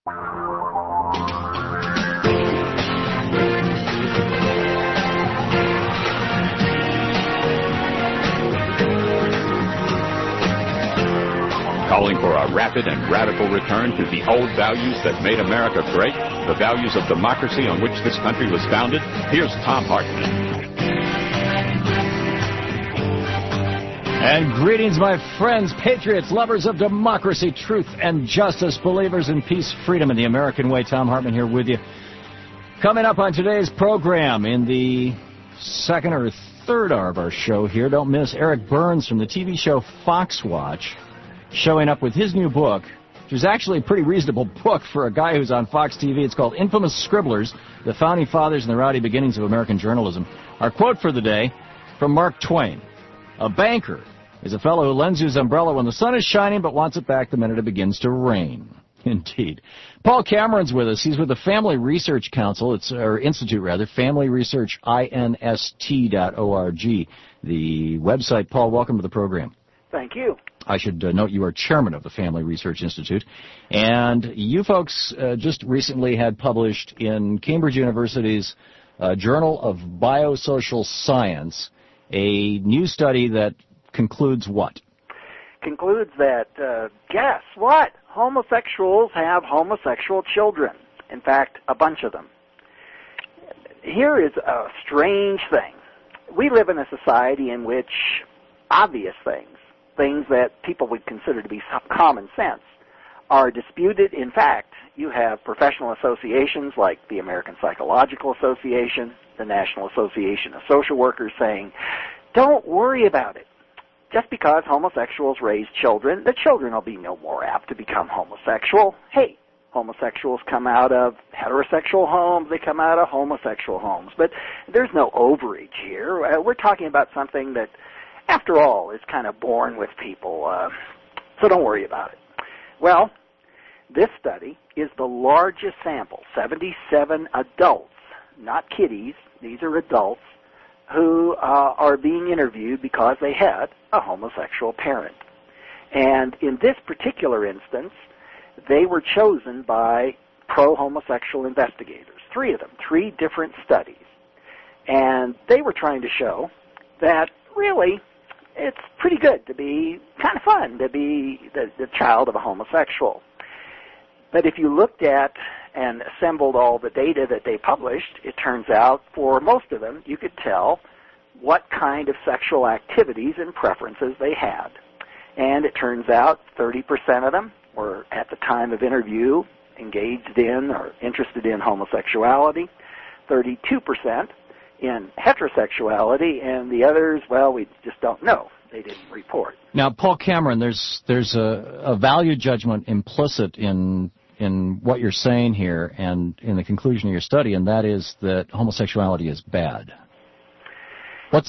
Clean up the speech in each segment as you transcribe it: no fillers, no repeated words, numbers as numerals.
Calling for a rapid and radical return to the old values that made America great, the values of democracy on which this country was founded, here's Thom Hartmann. And greetings, my friends, patriots, lovers of democracy, truth, and justice, believers in peace, freedom, and the American way. Thom Hartmann here with you. Coming up on today's program in the second or third hour of our show here, don't miss Eric Burns from the TV show Fox Watch, showing up with his new book, which is actually a pretty reasonable book for a guy who's on Fox TV. It's called Infamous Scribblers, The Founding Fathers and the Rowdy Beginnings of American Journalism. Our quote for the day from Mark Twain: "A banker is a fellow who lends you his umbrella when the sun is shining but wants it back the minute it begins to rain." Indeed. Paul Cameron's with us. He's with the Family Research Council, Institute, Family Research, INST.org. The website. Paul, welcome to the program. Thank you. I should note you are chairman of the Family Research Institute. And you folks just recently had published in Cambridge University's Journal of Biosocial Science a new study that concludes what? Concludes that, guess what? Homosexuals have homosexual children. In fact, a bunch of them. Here is a strange thing. We live in a society in which obvious things that people would consider to be common sense, are disputed. In fact, you have professional associations like the American Psychological Association, the National Association of Social Workers saying, don't worry about it. Just because homosexuals raise children, the children will be no more apt to become homosexual. Hey, homosexuals come out of heterosexual homes, they come out of homosexual homes. But there's no overage here. We're talking about something that, after all, is kind of born with people, so don't worry about it. Well, this study is the largest sample, 77 adults, not kiddies, these are adults, who are being interviewed because they had a homosexual parent. And in this particular instance, they were chosen by pro-homosexual investigators, 3 of them, 3 different studies. And they were trying to show that really it's pretty good to be kind of fun to be the child of a homosexual. But if you looked at and assembled all the data that they published, it turns out for most of them you could tell what kind of sexual activities and preferences they had. And it turns out 30% of them were, at the time of interview, engaged in or interested in homosexuality, 32% in heterosexuality, and the others, well, we just don't know. They didn't report. Now, Paul Cameron, there's a value judgment implicit in what you're saying here and in the conclusion of your study, and that is that homosexuality is bad. I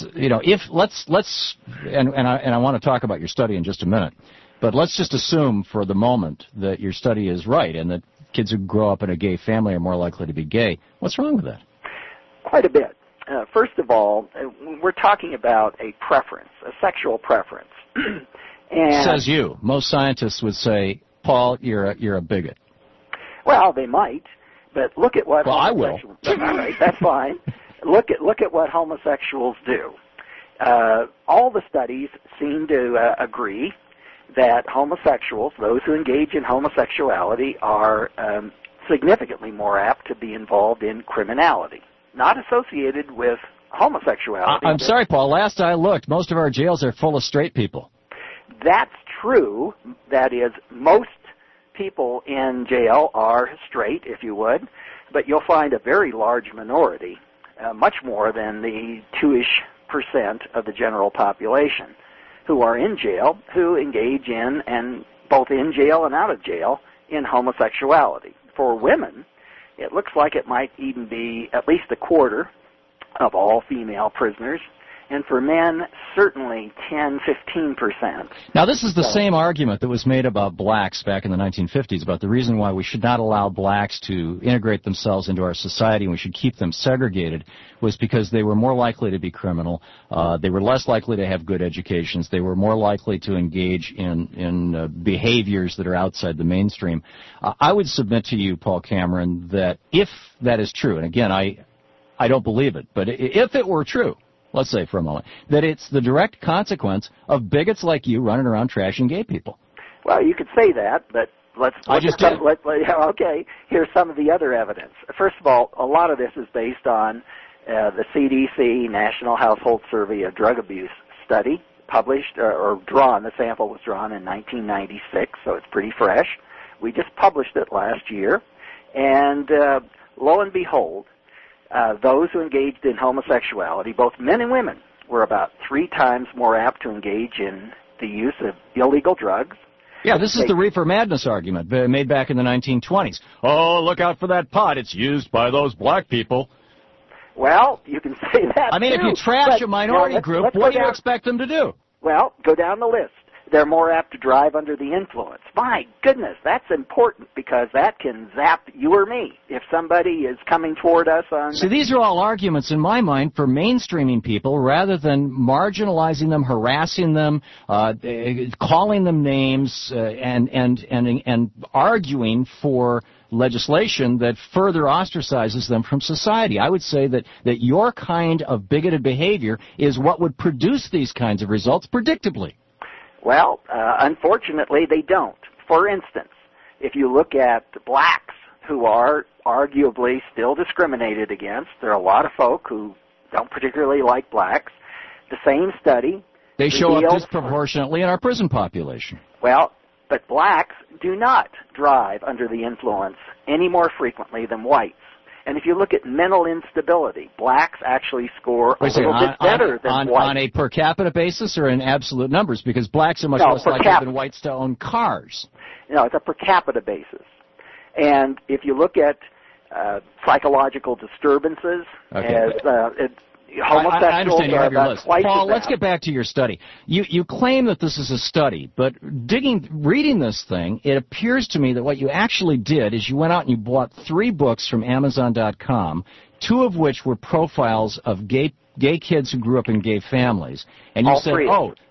want to talk about your study in just a minute, but let's just assume for the moment that your study is right and that kids who grow up in a gay family are more likely to be gay. What's wrong with that? Quite a bit. First of all, we're talking about a preference, a sexual preference. And says you. Most scientists would say, Paul, you're a bigot. Well, they might, but look at what I will. All right, that's fine. Look at what homosexuals do. All the studies seem to agree that homosexuals, those who engage in homosexuality, are significantly more apt to be involved in criminality. Not associated with homosexuality. I'm sorry, Paul. Last I looked, most of our jails are full of straight people. That's true. That is, most people in jail are straight, if you would, but you'll find a very large minority, much more than the 2-ish% of the general population, who are in jail, who engage in, and both in jail and out of jail, in homosexuality. For women, it looks like it might even be at least a quarter of all female prisoners, and for men, certainly 10, 15%. Now, this is the same argument that was made about blacks back in the 1950s, about the reason why we should not allow blacks to integrate themselves into our society and we should keep them segregated, was because they were more likely to be criminal, they were less likely to have good educations, they were more likely to engage in behaviors that are outside the mainstream. I would submit to you, Paul Cameron, that if that is true, and again, I don't believe it, but if it were true, let's say for a moment, that it's the direct consequence of bigots like you running around trashing gay people. Well, you could say that, but okay, here's some of the other evidence. First of all, a lot of this is based on the CDC National Household Survey of Drug Abuse study, published or drawn. The sample was drawn in 1996, so it's pretty fresh. We just published it last year, and lo and behold, those who engaged in homosexuality, both men and women, were about 3 times more apt to engage in the use of illegal drugs. Yeah, this is the reefer madness argument made back in the 1920s. Oh, look out for that pot. It's used by those black people. Well, you can say that, I mean, too. If you trash a minority group, what do you expect them to do? Well, go down the list. They're more apt to drive under the influence. My goodness, that's important because that can zap you or me if somebody is coming toward us on... See, these are all arguments in my mind for mainstreaming people rather than marginalizing them, harassing them, calling them names, and arguing for legislation that further ostracizes them from society. I would say that your kind of bigoted behavior is what would produce these kinds of results predictably. Well, unfortunately, they don't. For instance, if you look at blacks who are arguably still discriminated against, there are a lot of folk who don't particularly like blacks. The same study... They show up disproportionately in our prison population. Well, but blacks do not drive under the influence any more frequently than whites. And if you look at mental instability, blacks actually score a little bit better than whites. On a per capita basis or in absolute numbers? Because blacks are much less likely than whites to own cars. No, it's a per capita basis. And if you look at psychological disturbances, homosexuals I understand you have your list. Paul, let's get back to your study. You claim that this is a study, but reading this thing, it appears to me that what you actually did is you went out and you bought 3 books from Amazon.com, 2 of which were profiles of gay kids who grew up in gay families. And you said,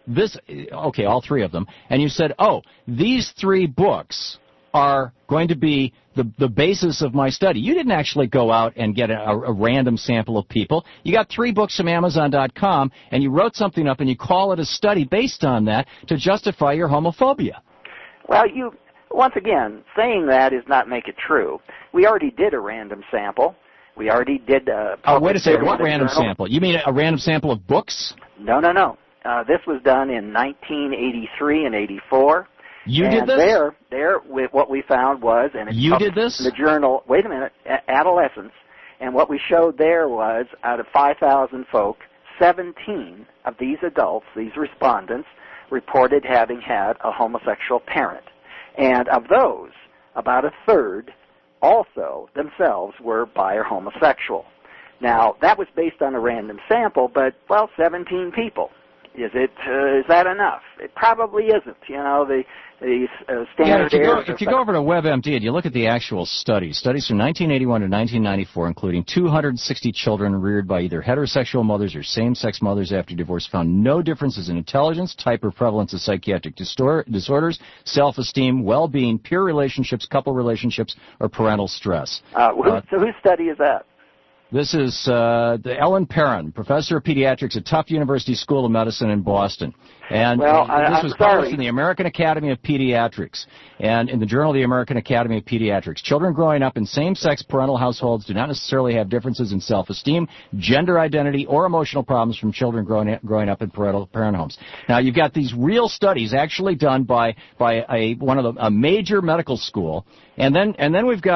all 3 of them. And you said, these 3 books are going to be the basis of my study. You didn't actually go out and get a random sample of people. You got 3 books from Amazon.com, and you wrote something up, and you call it a study based on that to justify your homophobia. Well, once again, saying that is not make it true. We already did a random sample. We already did wait a second. What random sample? You mean a random sample of books? No. This was done in 1983 and 84. You did this? There, what we found was, and it's you did this? In the journal, wait a minute, Adolescence, and what we showed there was, out of 5,000 folk, 17 of these adults, these respondents, reported having had a homosexual parent. And of those, about a third also themselves were bi or homosexual. Now, that was based on a random sample, but, 17 people. Is that enough? It probably isn't. The standard if you go over to WebMD and you look at the actual studies from 1981 to 1994, including 260 children reared by either heterosexual mothers or same-sex mothers after divorce, found no differences in intelligence, type, or prevalence of psychiatric disorders, self-esteem, well-being, peer relationships, couple relationships, or parental stress. Whose study is that? This is Ellen Perrin, professor of pediatrics at Tufts University School of Medicine in Boston. And this was published in the American Academy of Pediatrics and in the Journal of the American Academy of Pediatrics. Children growing up in same-sex parental households do not necessarily have differences in self-esteem, gender identity, or emotional problems from children growing up in parent homes. Now, you've got these real studies actually done by a major medical school, and then we've got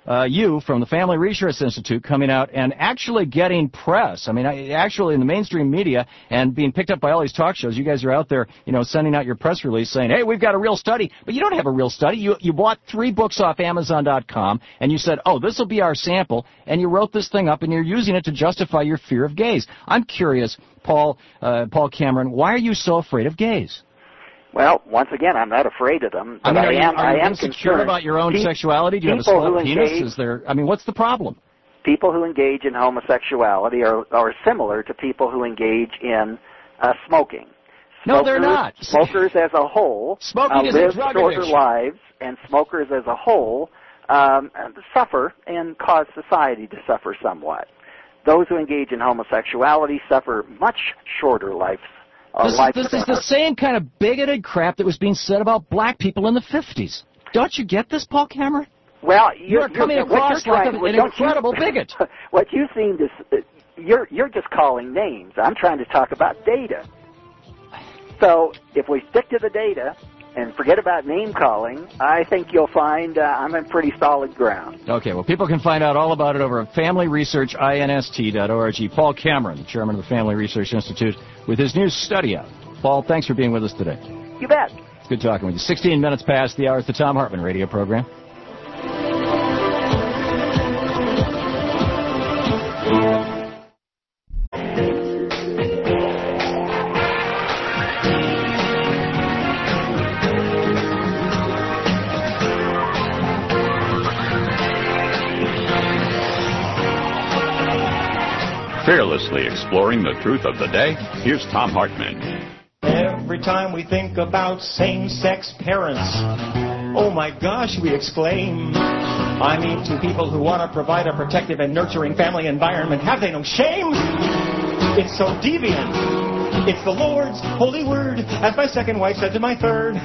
you from the Family Research Institute coming out and actually getting press. I mean, actually in the mainstream media and being picked up by all these talk shows, you guys are out there, sending out your press release saying, hey, we've got a real study. But you don't have a real study. You bought 3 books off Amazon.com, and you said, oh, this will be our sample, and you wrote this thing up, and you're using it to justify your fear of gays. I'm curious, Paul Cameron, why are you so afraid of gays? Well, once again, I'm not afraid of them, but are you insecure concerned about your own sexuality? Do you have a small penis? What's the problem? People who engage in homosexuality are similar to people who engage in smoking. No, they're not. Smokers as a whole live shorter lives, and smokers as a whole suffer and cause society to suffer somewhat. Those who engage in homosexuality suffer much shorter lives. This is the same kind of bigoted crap that was being said about black people in the 50s. Don't you get this, Paul Cameron? Well, you're coming across like an incredible bigot. What you seem to, you're just calling names. I'm trying to talk about data. So if we stick to the data and forget about name-calling, I think you'll find I'm in pretty solid ground. Okay, well, people can find out all about it over at FamilyResearchInst.org. Paul Cameron, the chairman of the Family Research Institute, with his new study out. Paul, thanks for being with us today. You bet. It's good talking with you. 16 minutes past the hour. It's the Thom Hartmann radio program. Fearlessly exploring the truth of the day, here's Thom Hartmann. Every time we think about same-sex parents, oh my gosh, we exclaim. I mean, to people who want to provide a protective and nurturing family environment, have they no shame? It's so deviant. It's the Lord's holy word, as my second wife said to my third.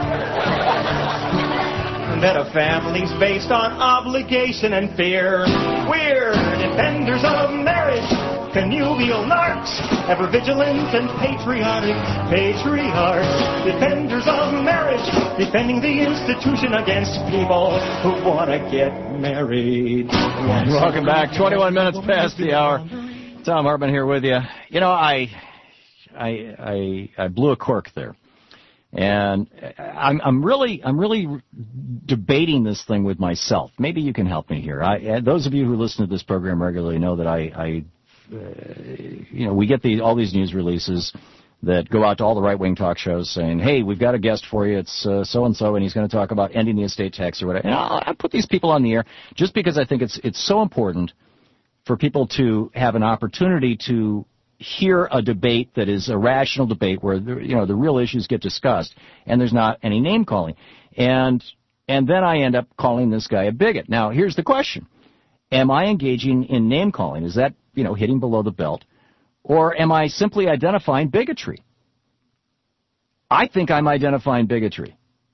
That a family's based on obligation and fear. We're defenders of marriage, connubial narcs, ever vigilant and patriotic patriarchs. Defenders of marriage, defending the institution against people who want to get married. Welcome back. 21 minutes past the hour. Thom Hartmann here with you. I blew a cork there. And I'm really debating this thing with myself. Maybe you can help me here. Those of you who listen to this program regularly know that we get all these news releases that go out to all the right-wing talk shows saying, hey, we've got a guest for you. It's so-and-so, and he's going to talk about ending the estate tax or whatever. And I put these people on the air just because I think it's so important for people to have an opportunity to hear a debate that is a rational debate where the real issues get discussed and there's not any name calling. And then I end up calling this guy a bigot. Now, here's the question. Am I engaging in name calling? Is that, hitting below the belt? Or am I simply identifying bigotry? I think I'm identifying bigotry.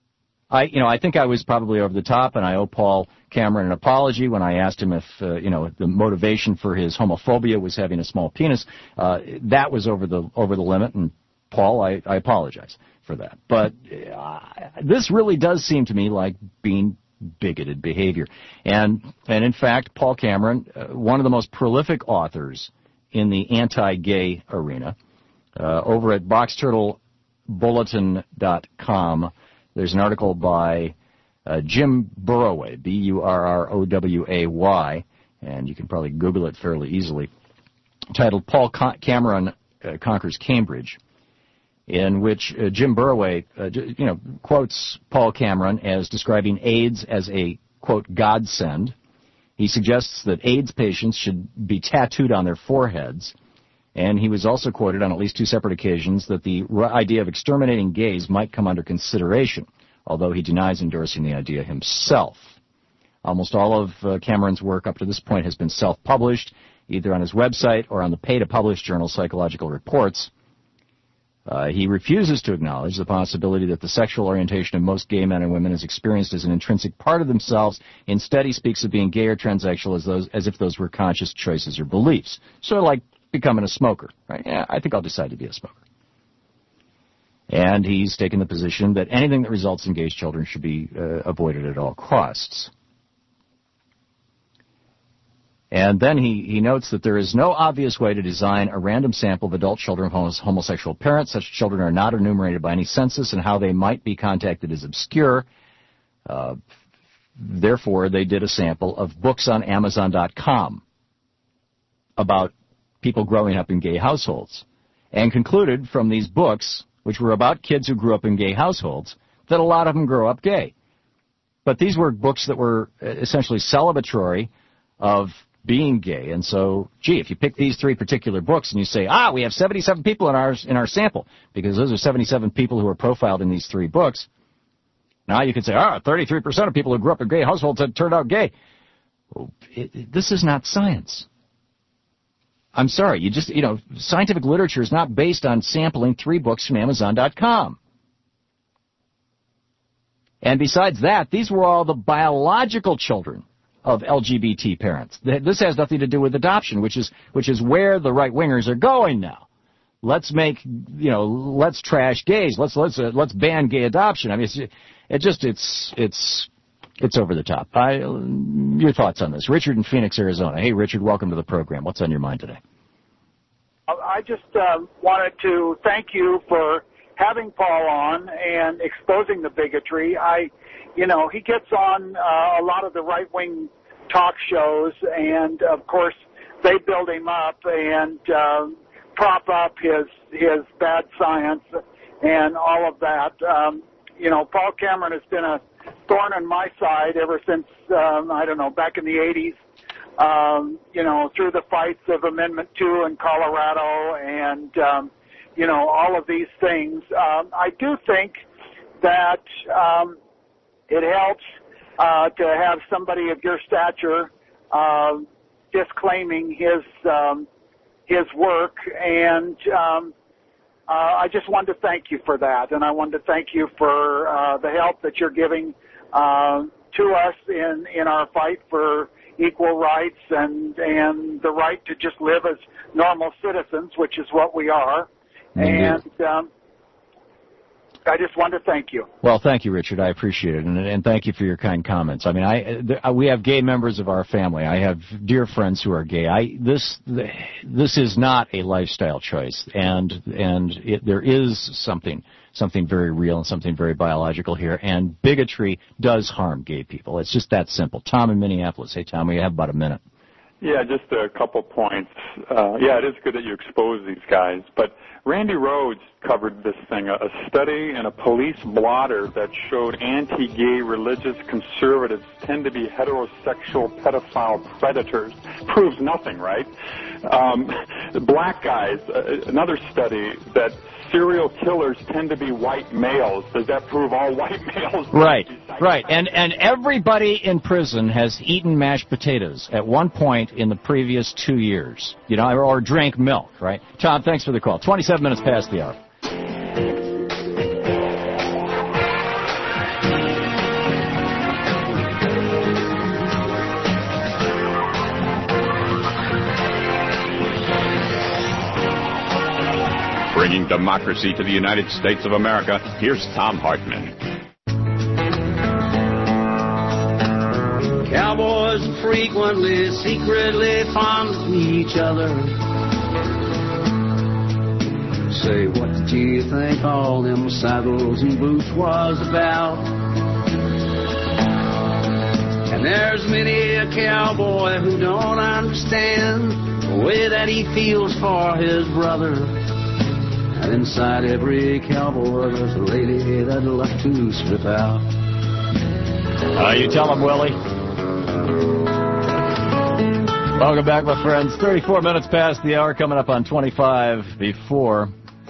I think I was probably over the top, and I owe Paul Cameron an apology when I asked him if, the motivation for his homophobia was having a small penis. That was over the limit, and Paul, I apologize for that. But this really does seem to me like being bigoted behavior. And in fact, Paul Cameron, one of the most prolific authors in the anti-gay arena, over at BoxTurtleBulletin.com, there's an article by Jim Burroway, Burroway, and you can probably Google it fairly easily, titled Paul Cameron Conquers Cambridge, in which Jim Burroway, quotes Paul Cameron as describing AIDS as a, quote, godsend. He suggests that AIDS patients should be tattooed on their foreheads. And he was also quoted on at least 2 separate occasions that the idea of exterminating gays might come under consideration, although he denies endorsing the idea himself. Almost all of Cameron's work up to this point has been self-published, either on his website or on the pay-to-publish journal Psychological Reports. He refuses to acknowledge the possibility that the sexual orientation of most gay men and women is experienced as an intrinsic part of themselves. Instead, he speaks of being gay or transsexual as if those were conscious choices or beliefs. Sort of like becoming a smoker, right? Yeah, I think I'll decide to be a smoker. And he's taken the position that anything that results in gay children should be avoided at all costs. And then he notes that there is no obvious way to design a random sample of adult children of homosexual parents. Such children are not enumerated by any census, and how they might be contacted is obscure. Therefore, they did a sample of books on Amazon.com about people growing up in gay households, and concluded from these books, which were about kids who grew up in gay households, that a lot of them grow up gay. But these were books that were essentially celebratory of being gay. And so, gee, if you pick these 3 particular books and you say, we have 77 people in our sample, because those are 77 people who are profiled in these 3 books, now you could say, 33% of people who grew up in gay households had turned out gay. This is not science. I'm sorry, scientific literature is not based on sampling 3 books from Amazon.com. And besides that, these were all the biological children of LGBT parents. This has nothing to do with adoption, which is where the right-wingers are going now. Let's trash gays. Let's ban gay adoption. I mean, it's over the top. Your thoughts on this? Richard in Phoenix, Arizona. Hey, Richard, welcome to the program. What's on your mind today? I just wanted to thank you for having Paul on and exposing the bigotry. He gets on a lot of the right-wing talk shows, and of course they build him up and prop up his bad science and all of that. Paul Cameron has been a thorn in my side ever since, back in the 80s, through the fights of Amendment 2 in Colorado and, all of these things. I do think that it helps to have somebody of your stature disclaiming his work, and I just wanted to thank you for that, and I wanted to thank you for the help that you're giving to us in our fight for equal rights and the right to just live as normal citizens, which is what we are. And I just wanted to thank you. Well, thank you, Richard. I appreciate it, and thank you for your kind comments. I mean, we have gay members of our family. I have dear friends who are gay. This is not a lifestyle choice, and there is something very real and something very biological here, and bigotry does harm gay people. It's just that simple. Tom in Minneapolis. Hey, Tom, we have about a minute. Yeah, just a couple points. It is good that you expose these guys, but Randy Rhodes covered this thing, a study in a police blotter that showed anti-gay religious conservatives tend to be heterosexual pedophile predators. Proves nothing, right? Black guys, another study that serial killers tend to be white males. Does that prove all white males? Right. And everybody in prison has eaten mashed potatoes at one point in the previous 2 years, or drank milk, right? Tom, thanks for the call. 27 minutes past the hour. Bringing democracy to the United States of America, here's Thom Hartmann. Cowboys frequently, secretly fond of each other. Say, what did you think all them saddles and boots was about? And there's many a cowboy who don't understand the way that he feels for his brother. And inside every cowboy there's a lady that'd love to slip out. You tell him, Willie. Welcome back, my friends. 34 minutes past the hour, coming up on 25 before.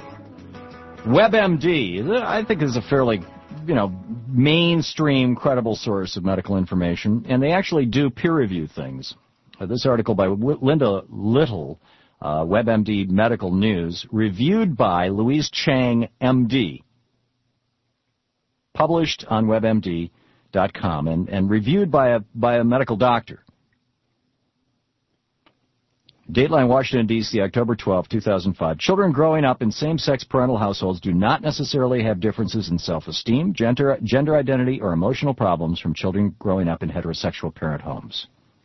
WebMD, I think, is a fairly, mainstream, credible source of medical information, and they actually do peer-review things. This article by Linda Little, WebMD Medical News, reviewed by Louise Chang, MD, published on WebMD.com, and reviewed by a medical doctor. Dateline, Washington, D.C., October 12, 2005. Children growing up in same-sex parental households do not necessarily have differences in self-esteem, gender identity, or emotional problems from children growing up in heterosexual parent homes.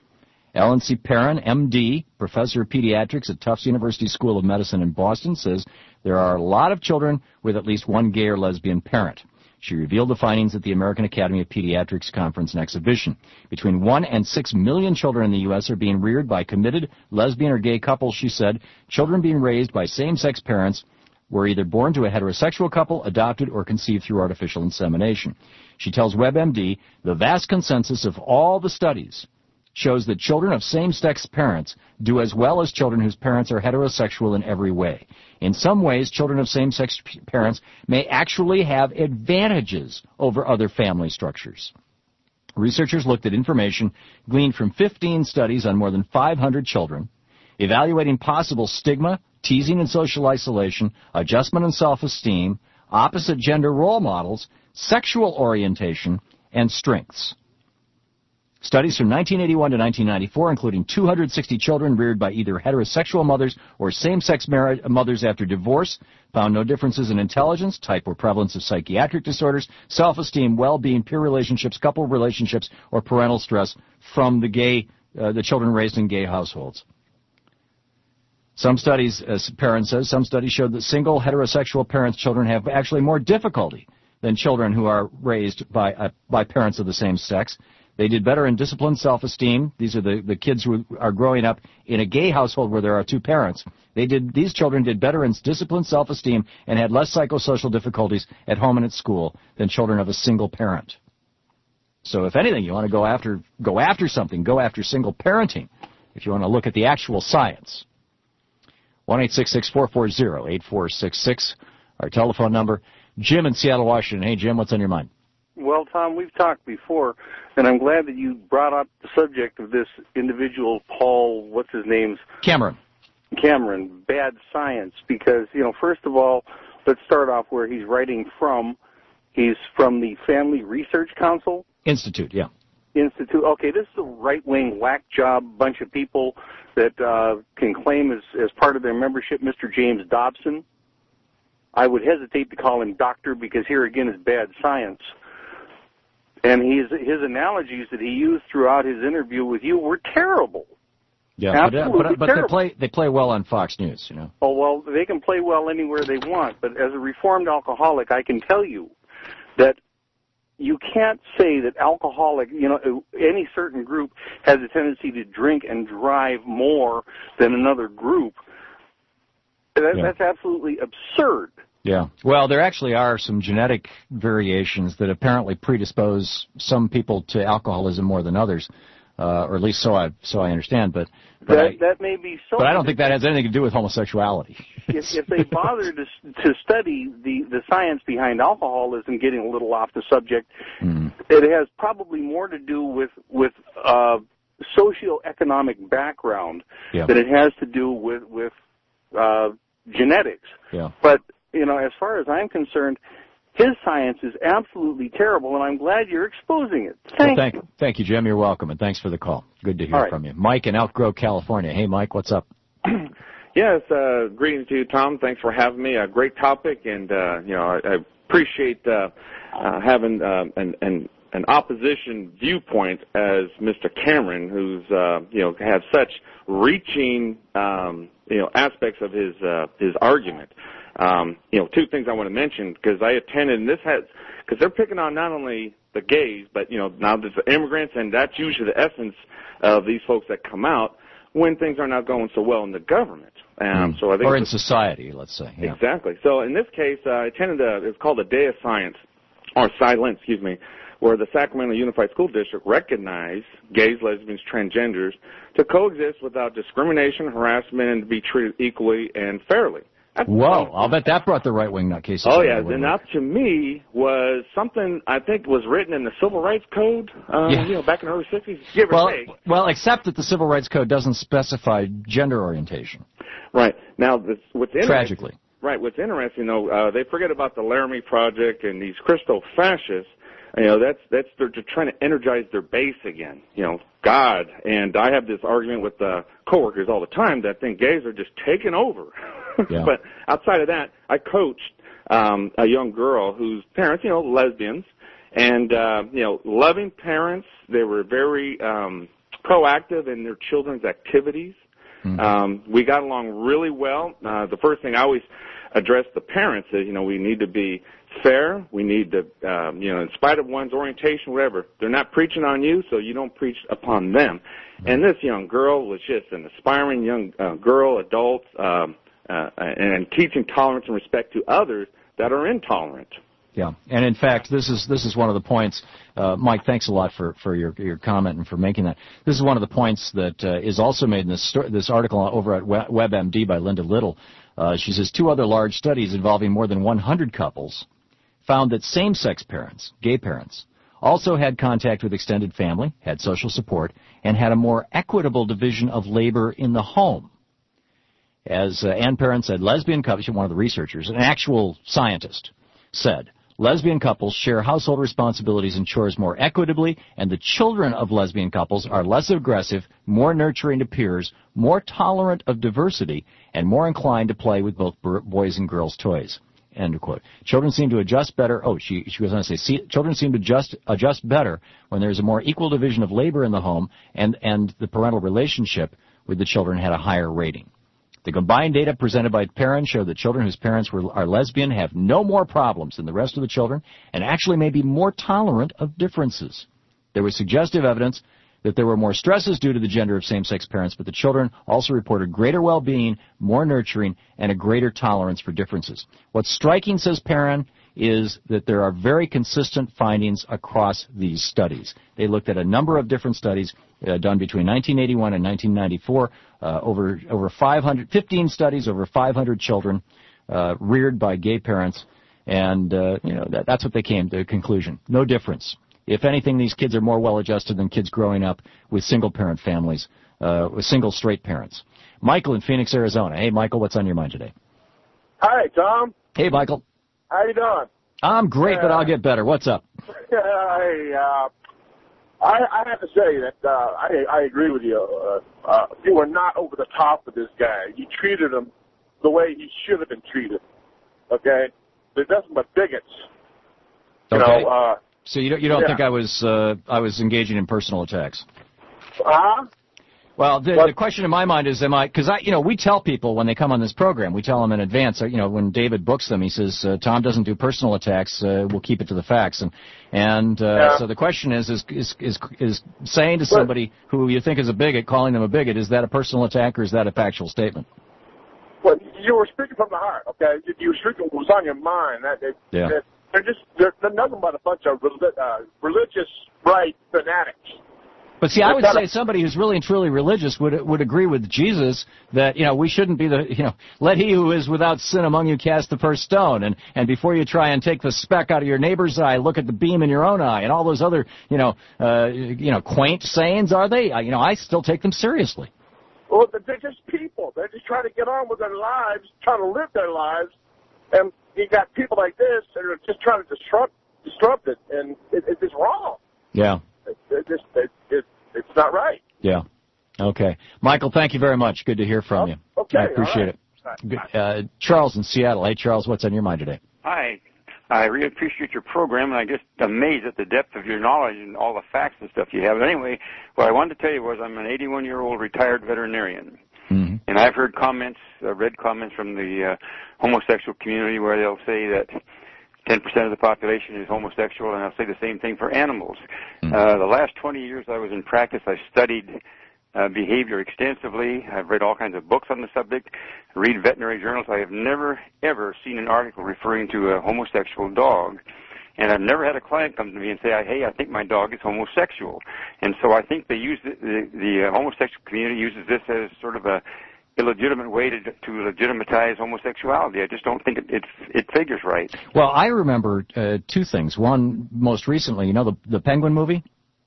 Ellen C. Perrin, M.D., professor of pediatrics at Tufts University School of Medicine in Boston, says there are a lot of children with at least one gay or lesbian parent. She revealed the findings at the American Academy of Pediatrics Conference and Exhibition. Between 1 and 6 million children in the U.S. are being reared by committed lesbian or gay couples, she said. Children being raised by same-sex parents were either born to a heterosexual couple, adopted, or conceived through artificial insemination. She tells WebMD, the vast consensus of all the studies shows that children of same-sex parents do as well as children whose parents are heterosexual in every way. In some ways, children of same-sex parents may actually have advantages over other family structures. Researchers looked at information gleaned from 15 studies on more than 500 children, evaluating possible stigma, teasing and social isolation, adjustment and self-esteem, opposite gender role models, sexual orientation, and strengths. Studies from 1981 to 1994, including 260 children reared by either heterosexual mothers or same-sex mothers after divorce, found no differences in intelligence, type or prevalence of psychiatric disorders, self-esteem, well-being, peer relationships, couple relationships, or parental stress from the children raised in gay households. Some studies, as Perrin says, some studies showed that single heterosexual parents' children have actually more difficulty than children who are raised by parents of the same sex. They did better in discipline, self-esteem. These are the kids who are growing up in a gay household where there are two parents. These children did better in discipline, self-esteem, and had less psychosocial difficulties at home and at school than children of a single parent. So if anything, you want to go after something, go after single parenting, if you want to look at the actual science. 1-866-440-8466, our telephone number. Jim in Seattle, Washington. Hey, Jim, what's on your mind? Well, Tom, we've talked before, and I'm glad that you brought up the subject of this individual, Paul, what's his name? Cameron, bad science, because, first of all, let's start off where he's writing from. He's from the Family Research Council? Institute. Okay, this is a right-wing whack job bunch of people that can claim as part of their membership Mr. James Dobson. I would hesitate to call him doctor because here again is bad science. And his analogies that he used throughout his interview with you were terrible. Yeah, but terrible. They play well on Fox News, Oh, well, they can play well anywhere they want, but as a reformed alcoholic, I can tell you that you can't say that any certain group has a tendency to drink and drive more than another group. That's absolutely absurd. Yeah. Well, there actually are some genetic variations that apparently predispose some people to alcoholism more than others, or at least so I understand. But that may be so. But I don't think that has anything to do with homosexuality. If they bother to study the science behind alcoholism, getting a little off the subject, it has probably more to do with socioeconomic background than it has to do with genetics. Yeah. But as far as I'm concerned, his science is absolutely terrible, and I'm glad you're exposing it. Thank you, Jim. You're welcome, and thanks for the call. Good to hear from you. Mike in Elk Grove, California. Hey, Mike, what's up? Yes, greetings to you, Tom. Thanks for having me. A great topic, and I appreciate having an opposition viewpoint as Mr. Cameron, who's has such reaching aspects of his argument. Two things I want to mention, because I attended, and because they're picking on not only the gays, but, now there's the immigrants, and that's usually the essence of these folks that come out when things are not going so well in the government. So I think in society, let's say. Yeah. Exactly. So in this case, I attended it's called a Day of Science, or Silence, where the Sacramento Unified School District recognized gays, lesbians, transgenders to coexist without discrimination, harassment, and to be treated equally and fairly. Whoa, I'll bet that brought the right-wing nutcases. Oh, yeah, and that to me was something I think was written in the Civil Rights Code, back in the early 60s, give or take. Well, except that the Civil Rights Code doesn't specify gender orientation. Right. Now, what's interesting... Tragically. Right, what's interesting, they forget about the Laramie Project and these Christo-fascists. They're just trying to energize their base again, God. And I have this argument with coworkers all the time that think gays are just taking over. Yeah. But outside of that, I coached a young girl whose parents, lesbians, and, loving parents. They were very proactive in their children's activities. We got along really well. The first thing I always address the parents is, we need to be fair. We need to, in spite of one's orientation, whatever, they're not preaching on you, so you don't preach upon them. And this young girl was just an aspiring young girl, adult, and teaching tolerance and respect to others that are intolerant. Yeah, and in fact, this is one of the points. Mike, thanks a lot for your comment and for making that. This is one of the points that is also made in this article over at WebMD by Linda Little. She says 2 other large studies involving more than 100 couples found that same-sex parents, gay parents, also had contact with extended family, had social support, and had a more equitable division of labor in the home. As Ann Perrin said, lesbian couples, one of the researchers, an actual scientist, said, lesbian couples share household responsibilities and chores more equitably, and the children of lesbian couples are less aggressive, more nurturing to peers, more tolerant of diversity, and more inclined to play with both boys and girls' toys. End of quote. Children seem to adjust better. She goes on to say, children seem to adjust better when there's a more equal division of labor in the home, and the parental relationship with the children had a higher rating. The combined data presented by Perrin show that children whose parents are lesbian have no more problems than the rest of the children and actually may be more tolerant of differences. There was suggestive evidence that there were more stresses due to the gender of same-sex parents, but the children also reported greater well-being, more nurturing, and a greater tolerance for differences. What's striking, says Perrin, is that there are very consistent findings across these studies. They looked at a number of different studies done between 1981 and 1994, over 15 studies, over 500 children reared by gay parents, and that's what they came to a conclusion. No difference. If anything, these kids are more well-adjusted than kids growing up with single-parent families, with single straight parents. Michael in Phoenix, Arizona. Hey, Michael, what's on your mind today? Hi, Tom. Hey, Michael. How you doing? I'm great, but I'll get better. What's up? I have to say that I agree with you. You were not over the top with this guy. You treated him the way he should have been treated. Okay? There's nothing but bigots. You know, so you don't think I was engaging in personal attacks? Well, the question in my mind is, because we tell people when they come on this program, we tell them in advance, when David books them, he says, Tom doesn't do personal attacks, we'll keep it to the facts. So the question is saying to somebody who you think is a bigot, calling them a bigot, is that a personal attack or is that a factual statement? Well, you were speaking from the heart, okay? You were speaking what was on your mind. They're nothing but a bunch of religious right fanatics. But see, I would say somebody who's really and truly religious would agree with Jesus that, we shouldn't be let he who is without sin among you cast the first stone. And before you try and take the speck out of your neighbor's eye, look at the beam in your own eye, and all those other, quaint sayings, are they? I still take them seriously. Well, they're just people. They're just trying to get on with their lives, trying to live their lives. And you got people like this that are just trying to disrupt it, and it's wrong. Yeah. It's not right. Yeah. Okay. Michael, thank you very much. Good to hear from you. Okay. I appreciate it. Charles in Seattle. Hey, Charles, what's on your mind today? Hi. I really appreciate your program, and I'm just amazed at the depth of your knowledge and all the facts and stuff you have. But anyway, what I wanted to tell you was I'm an 81-year-old retired veterinarian. Mm-hmm. And I've heard comments, read comments from the homosexual community where they'll say that 10% of the population is homosexual, and I'll say the same thing for animals. The last 20 years I was in practice, I studied behavior extensively. I've read all kinds of books on the subject, read veterinary journals. I have never, ever seen an article referring to a homosexual dog. And I've never had a client come to me and say, hey, I think my dog is homosexual. And so I think they use the homosexual community uses this as sort of a illegitimate way to legitimatize homosexuality. I just don't think it figures right. Well, I remember two things. One, most recently, the Penguin movie?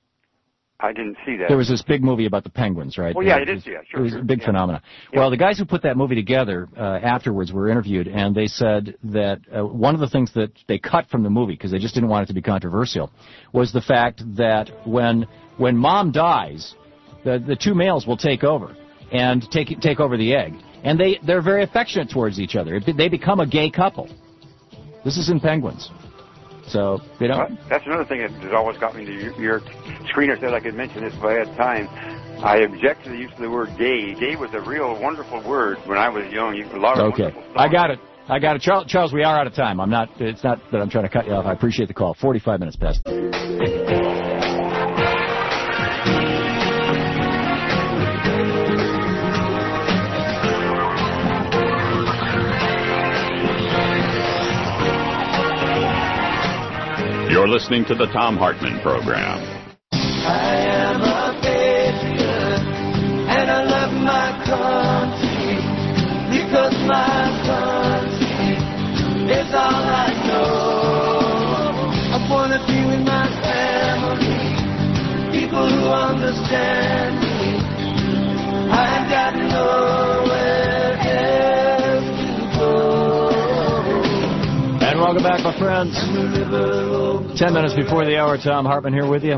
I didn't see that. There was this big movie about the penguins, right? Well, yeah, I did see that. Sure, it was a big phenomenon. Yeah. Well, the guys who put that movie together afterwards were interviewed, and they said that one of the things that they cut from the movie, because they just didn't want it to be controversial, was the fact that when mom dies, the two males will take over and take over the egg. And they're very affectionate towards each other. They become a gay couple. This is in Penguins. So, Well, that's another thing that has always got me to your screener said I could mention this if I had time. I object to the use of the word gay. Gay was a real wonderful word when I was young. A lot of wonderful songs. I got it. Charles, we are out of time. It's not that I'm trying to cut you off. I appreciate the call. 45 minutes past. You're listening to the Thom Hartmann Program. I am a patriot, and I love my country, because my country is all I know. I want to be with my family, people who understand me. I've got nowhere else to go. And welcome back, my friends. 10 minutes before the hour, Thom Hartmann here with you.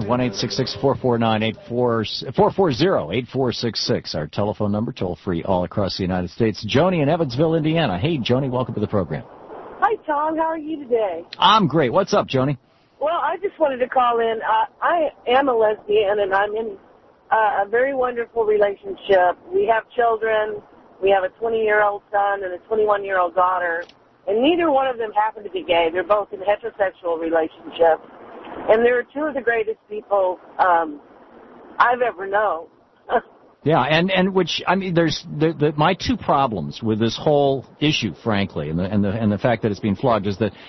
1-866-449-8466. Our telephone number, toll free all across the United States. Joni in Evansville, Indiana. Hey, Joni, welcome to the program. Hi, Tom. How are you today? I'm great. What's up, Joni? Well, I just wanted to call in. I am a lesbian, and I'm in a very wonderful relationship. We have children. We have a 20-year-old son and a 21-year-old daughter. And neither one of them happen to be gay. They're both in heterosexual relationships. And they're two of the greatest people I've ever known. Yeah, and which, I mean, there's my two problems with this whole issue, frankly, and the fact that it's being flogged is that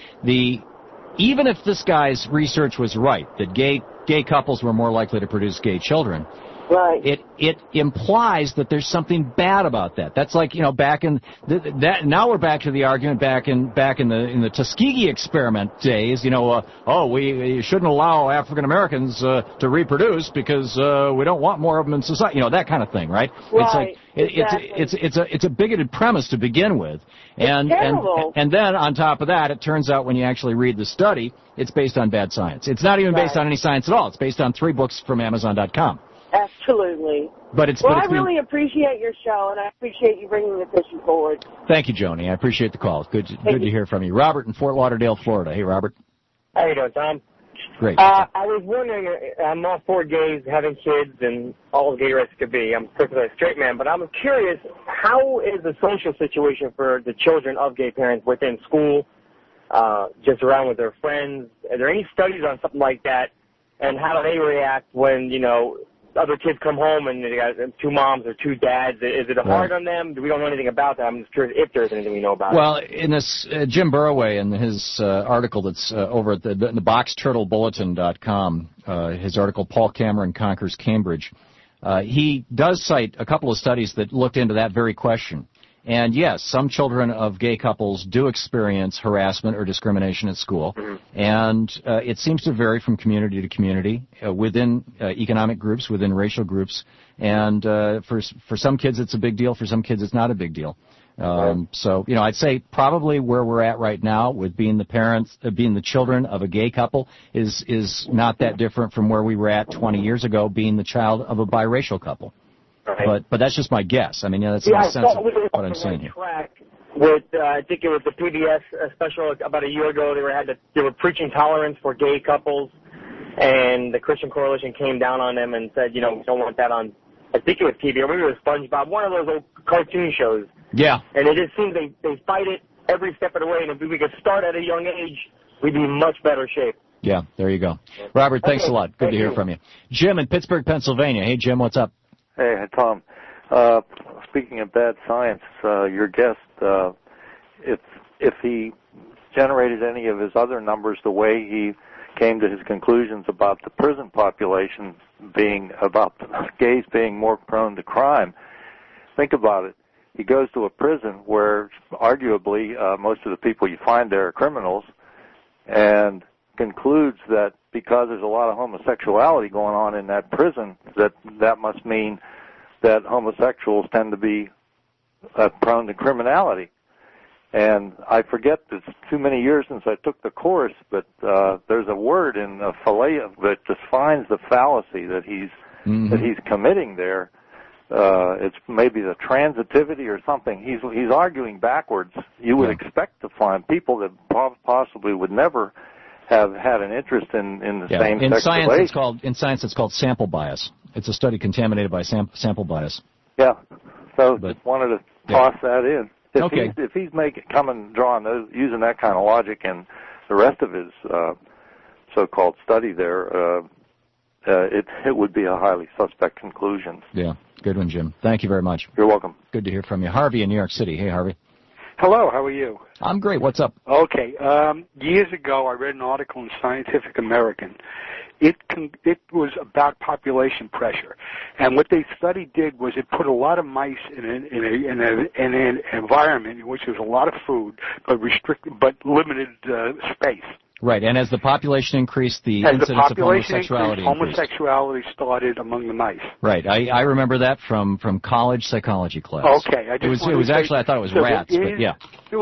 even if this guy's research was right, that gay couples were more likely to produce gay children, right. It implies that there's something bad about that. That's like, back in now we're back to the argument back in the Tuskegee experiment days. We shouldn't allow African Americans to reproduce because we don't want more of them in society. That kind of thing, right? Right. It's a bigoted premise to begin with, and then on top of that, it turns out when you actually read the study, it's based on bad science. It's not even based on any science at all. It's based on 3 books from Amazon.com. Absolutely. I really appreciate your show, and I appreciate you bringing this issue forward. Thank you, Joni. I appreciate the call. Good to hear from you. Robert in Fort Lauderdale, Florida. Hey, Robert. How you doing, Tom? Great. I was wondering, I'm all for gays having kids and all gay rights could be. I'm perfectly a straight man, but I'm curious, how is the social situation for the children of gay parents within school, just around with their friends? Are there any studies on something like that, and how do they react when, other kids come home and they got 2 moms or 2 dads? Is it hard on them? We don't know anything about that. I'm just curious if there's anything we know about it. Well, in this, Jim Burraway, in his article that's over at the BoxTurtleBulletin.com, his article, Paul Cameron Conquers Cambridge, he does cite a couple of studies that looked into that very question. And yes, some children of gay couples do experience harassment or discrimination at school, and it seems to vary from community to community, within economic groups, within racial groups, and for some kids it's a big deal, for some kids it's not a big deal. So, I'd say probably where we're at right now with being the children of a gay couple is not that different from where we were at 20 years ago being the child of a biracial couple. Right. But that's just my guess. I mean, that's in the sense of what I'm saying here. With I think it was the PBS special about a year ago. They were preaching tolerance for gay couples, and the Christian Coalition came down on them and said, we don't want that on. I think it was TV, or maybe it was SpongeBob, one of those old cartoon shows. Yeah. And it just seems they fight it every step of the way. And if we could start at a young age, we'd be in much better shape. Yeah, there you go. Robert, thanks a lot. Good to hear from you. Jim in Pittsburgh, Pennsylvania. Hey, Jim, what's up? Hey, Tom. Speaking of bad science, your guest, if he generated any of his other numbers the way he came to his conclusions about the prison population about gays being more prone to crime, think about it. He goes to a prison where arguably most of the people you find there are criminals, and concludes that because there's a lot of homosexuality going on in that prison, that must mean that homosexuals tend to be prone to criminality. And I forget, it's too many years since I took the course, but there's a word in Phileo that defines the fallacy that he's committing there. It's maybe the transitivity or something. He's arguing backwards. You would expect to find people that possibly would never have had an interest in the same in sex science. relation. In science, it's called sample bias. It's a study contaminated by sample bias. Yeah. So just wanted to toss that in. If he's using that kind of logic in the rest of his so-called study there, it would be a highly suspect conclusion. Yeah. Good one, Jim. Thank you very much. You're welcome. Good to hear from you. Harvey in New York City. Hey, Harvey. Hello, how are you? I'm great. What's up? Okay. Years ago, I read an article in Scientific American. It was about population pressure, and what the study did was it put a lot of mice in an environment in which there was a lot of food, but limited space. Right, and as the population increased, the incidence of homosexuality increased. Homosexuality started among the mice. Right, I remember that from college psychology class. Okay, it was actually, I thought it was rats, but yeah.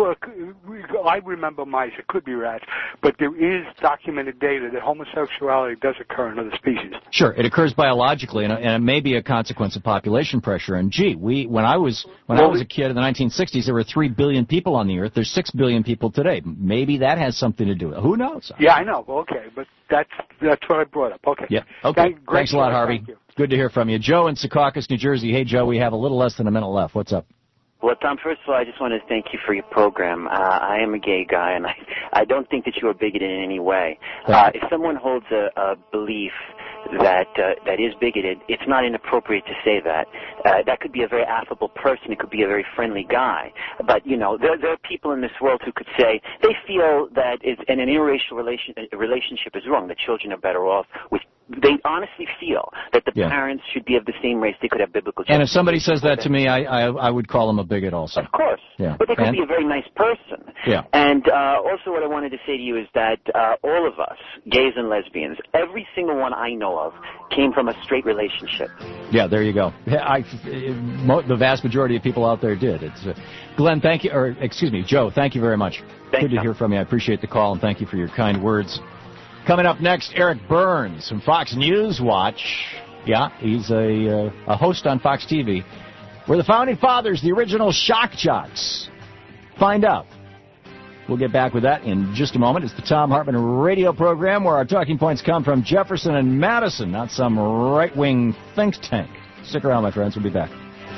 I remember mice. It could be rats, but there is documented data that homosexuality does occur in other species. Sure, it occurs biologically, and it may be a consequence of population pressure. And gee, when I was a kid in the 1960s, there were 3 billion people on the Earth. There's 6 billion people today. Maybe that has something to do with it. Who knows? Yeah, I know. Okay, but that's what I brought up. Okay. Yeah. Okay. Thanks a lot, Harvey. Good to hear from you. Joe in Secaucus, New Jersey. Hey, Joe, we have a little less than a minute left. What's up? Well, Tom, first of all, I just want to thank you for your program. I am a gay guy, and I don't think that you are bigoted in any way. If someone holds a belief that is bigoted, it's not inappropriate to say that. That could be a very affable person. It could be a very friendly guy. But, you know, there are people in this world who could say they feel that an interracial relationship is wrong, that children are better off with. They honestly feel that the parents should be of the same race. They could have biblical children. And if somebody says that to me, I would call them a bigot also. Of course. Yeah. But they could be a very nice person. Yeah. And also what I wanted to say to you is that all of us, gays and lesbians, every single one I know of, came from a straight relationship. Yeah, there you go. The vast majority of people out there did. It's Glenn, thank you, or excuse me, Joe, thank you very much. Good to hear from you. I appreciate the call, and thank you for your kind words. Coming up next, Eric Burns from Fox News Watch. Yeah, he's a host on Fox TV. We're the Founding Fathers, the original shock jocks. Find out. We'll get back with that in just a moment. It's the Thom Hartmann radio program where our talking points come from Jefferson and Madison, not some right-wing think tank. Stick around, my friends. We'll be back.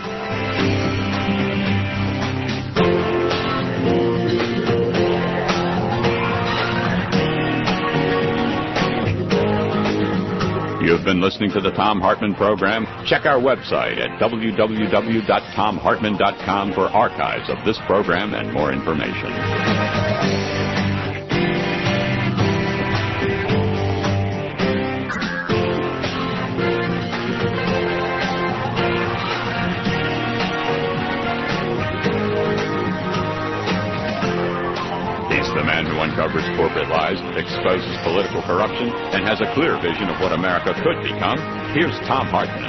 You've been listening to the Thom Hartmann program. Check our website at www.thomhartmann.com for archives of this program and more information. The man who uncovers corporate lies, exposes political corruption, and has a clear vision of what America could become. Here's Thom Hartmann.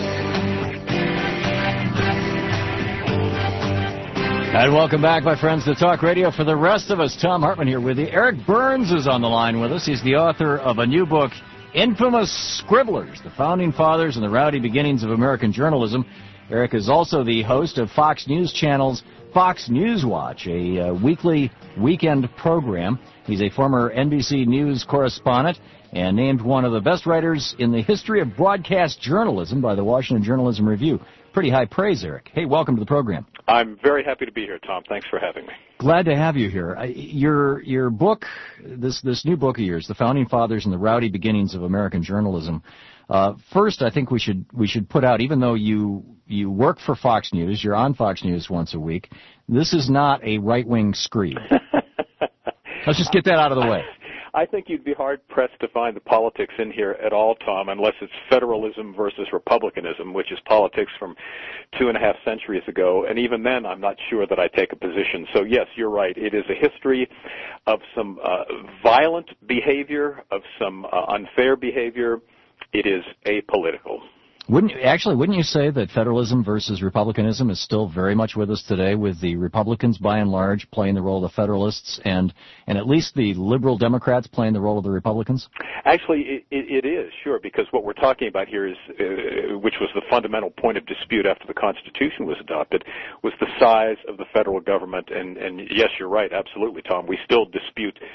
And welcome back, my friends, to Talk Radio. For the rest of us, Thom Hartmann here with you. Eric Burns is on the line with us. He's the author of a new book, Infamous Scribblers, The Founding Fathers and the Rowdy Beginnings of American Journalism. Eric is also the host of Fox News Channel's Fox News Watch, a weekly weekend program. He's a former NBC News correspondent and named one of the best writers in the history of broadcast journalism by the Washington Journalism Review. Pretty high praise, Eric. Hey, welcome to the program. I'm very happy to be here, Tom. Thanks for having me. Glad to have you here. Your book, this new book of yours, The Founding Fathers and the Rowdy Beginnings of American Journalism. First, I think we should put out, even though you work for Fox News, you're on Fox News once a week, this is not a right-wing screed. Let's just get that out of the way. I think you'd be hard-pressed to find the politics in here at all, Tom, unless it's federalism versus republicanism, which is politics from 2.5 centuries ago. And even then, I'm not sure that I take a position. So, yes, you're right. It is a history of some violent behavior, of some unfair behavior. It is apolitical. Wouldn't you say that federalism versus republicanism is still very much with us today, with the Republicans by and large playing the role of the Federalists and at least the liberal Democrats playing the role of the Republicans? Actually, it is, sure, because what we're talking about here is, which was the fundamental point of dispute after the Constitution was adopted, was the size of the federal government. And yes, you're right, absolutely, Tom. We still dispute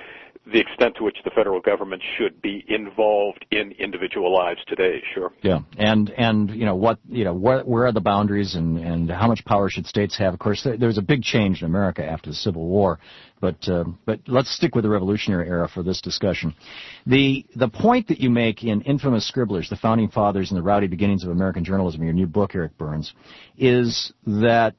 the extent to which the federal government should be involved in individual lives today. Sure. Yeah, and where are the boundaries and how much power should states have? Of course, there was a big change in America after the Civil War, but let's stick with the Revolutionary era for this discussion. The point that you make in Infamous Scribblers, the Founding Fathers and the Rowdy Beginnings of American Journalism, your new book, Eric Burns, is that.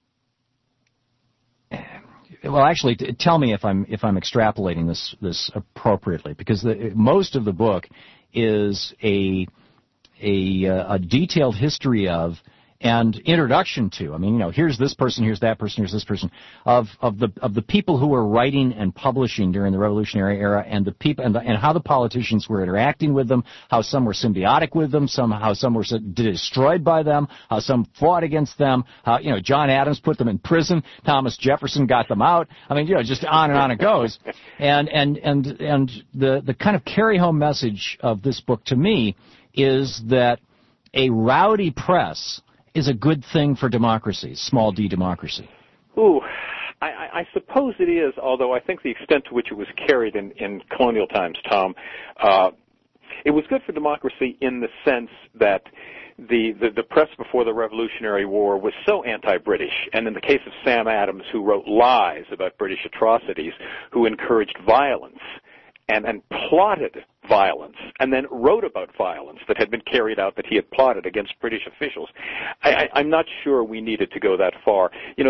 Well, actually, tell me if I'm extrapolating this appropriately, because most of the book is a detailed history of and introduction to. I mean, here's this person, here's that person, here's this person of the people who were writing and publishing during the Revolutionary era, and the people and how the politicians were interacting with them, how some were symbiotic with them, how some were destroyed by them, how some fought against them, how John Adams put them in prison, Thomas Jefferson got them out. I mean, just on and on it goes. And the kind of carry home message of this book to me is that a rowdy press is a good thing for democracy, small d democracy. Ooh, I suppose it is, although I think the extent to which it was carried in colonial times, Tom, it was good for democracy in the sense that the press before the Revolutionary War was so anti-British, and in the case of Sam Adams, who wrote lies about British atrocities, who encouraged violence, and plotted violence, and then wrote about violence that had been carried out that he had plotted against British officials. I'm not sure we needed to go that far.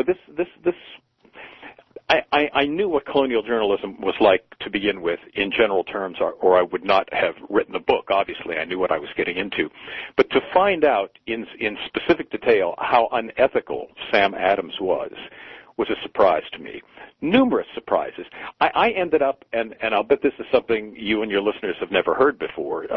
I knew what colonial journalism was like to begin with in general terms, or I would not have written the book. Obviously, I knew what I was getting into. But to find out in specific detail how unethical Sam Adams was a surprise to me. Numerous surprises. I ended up, and I'll bet this is something you and your listeners have never heard before,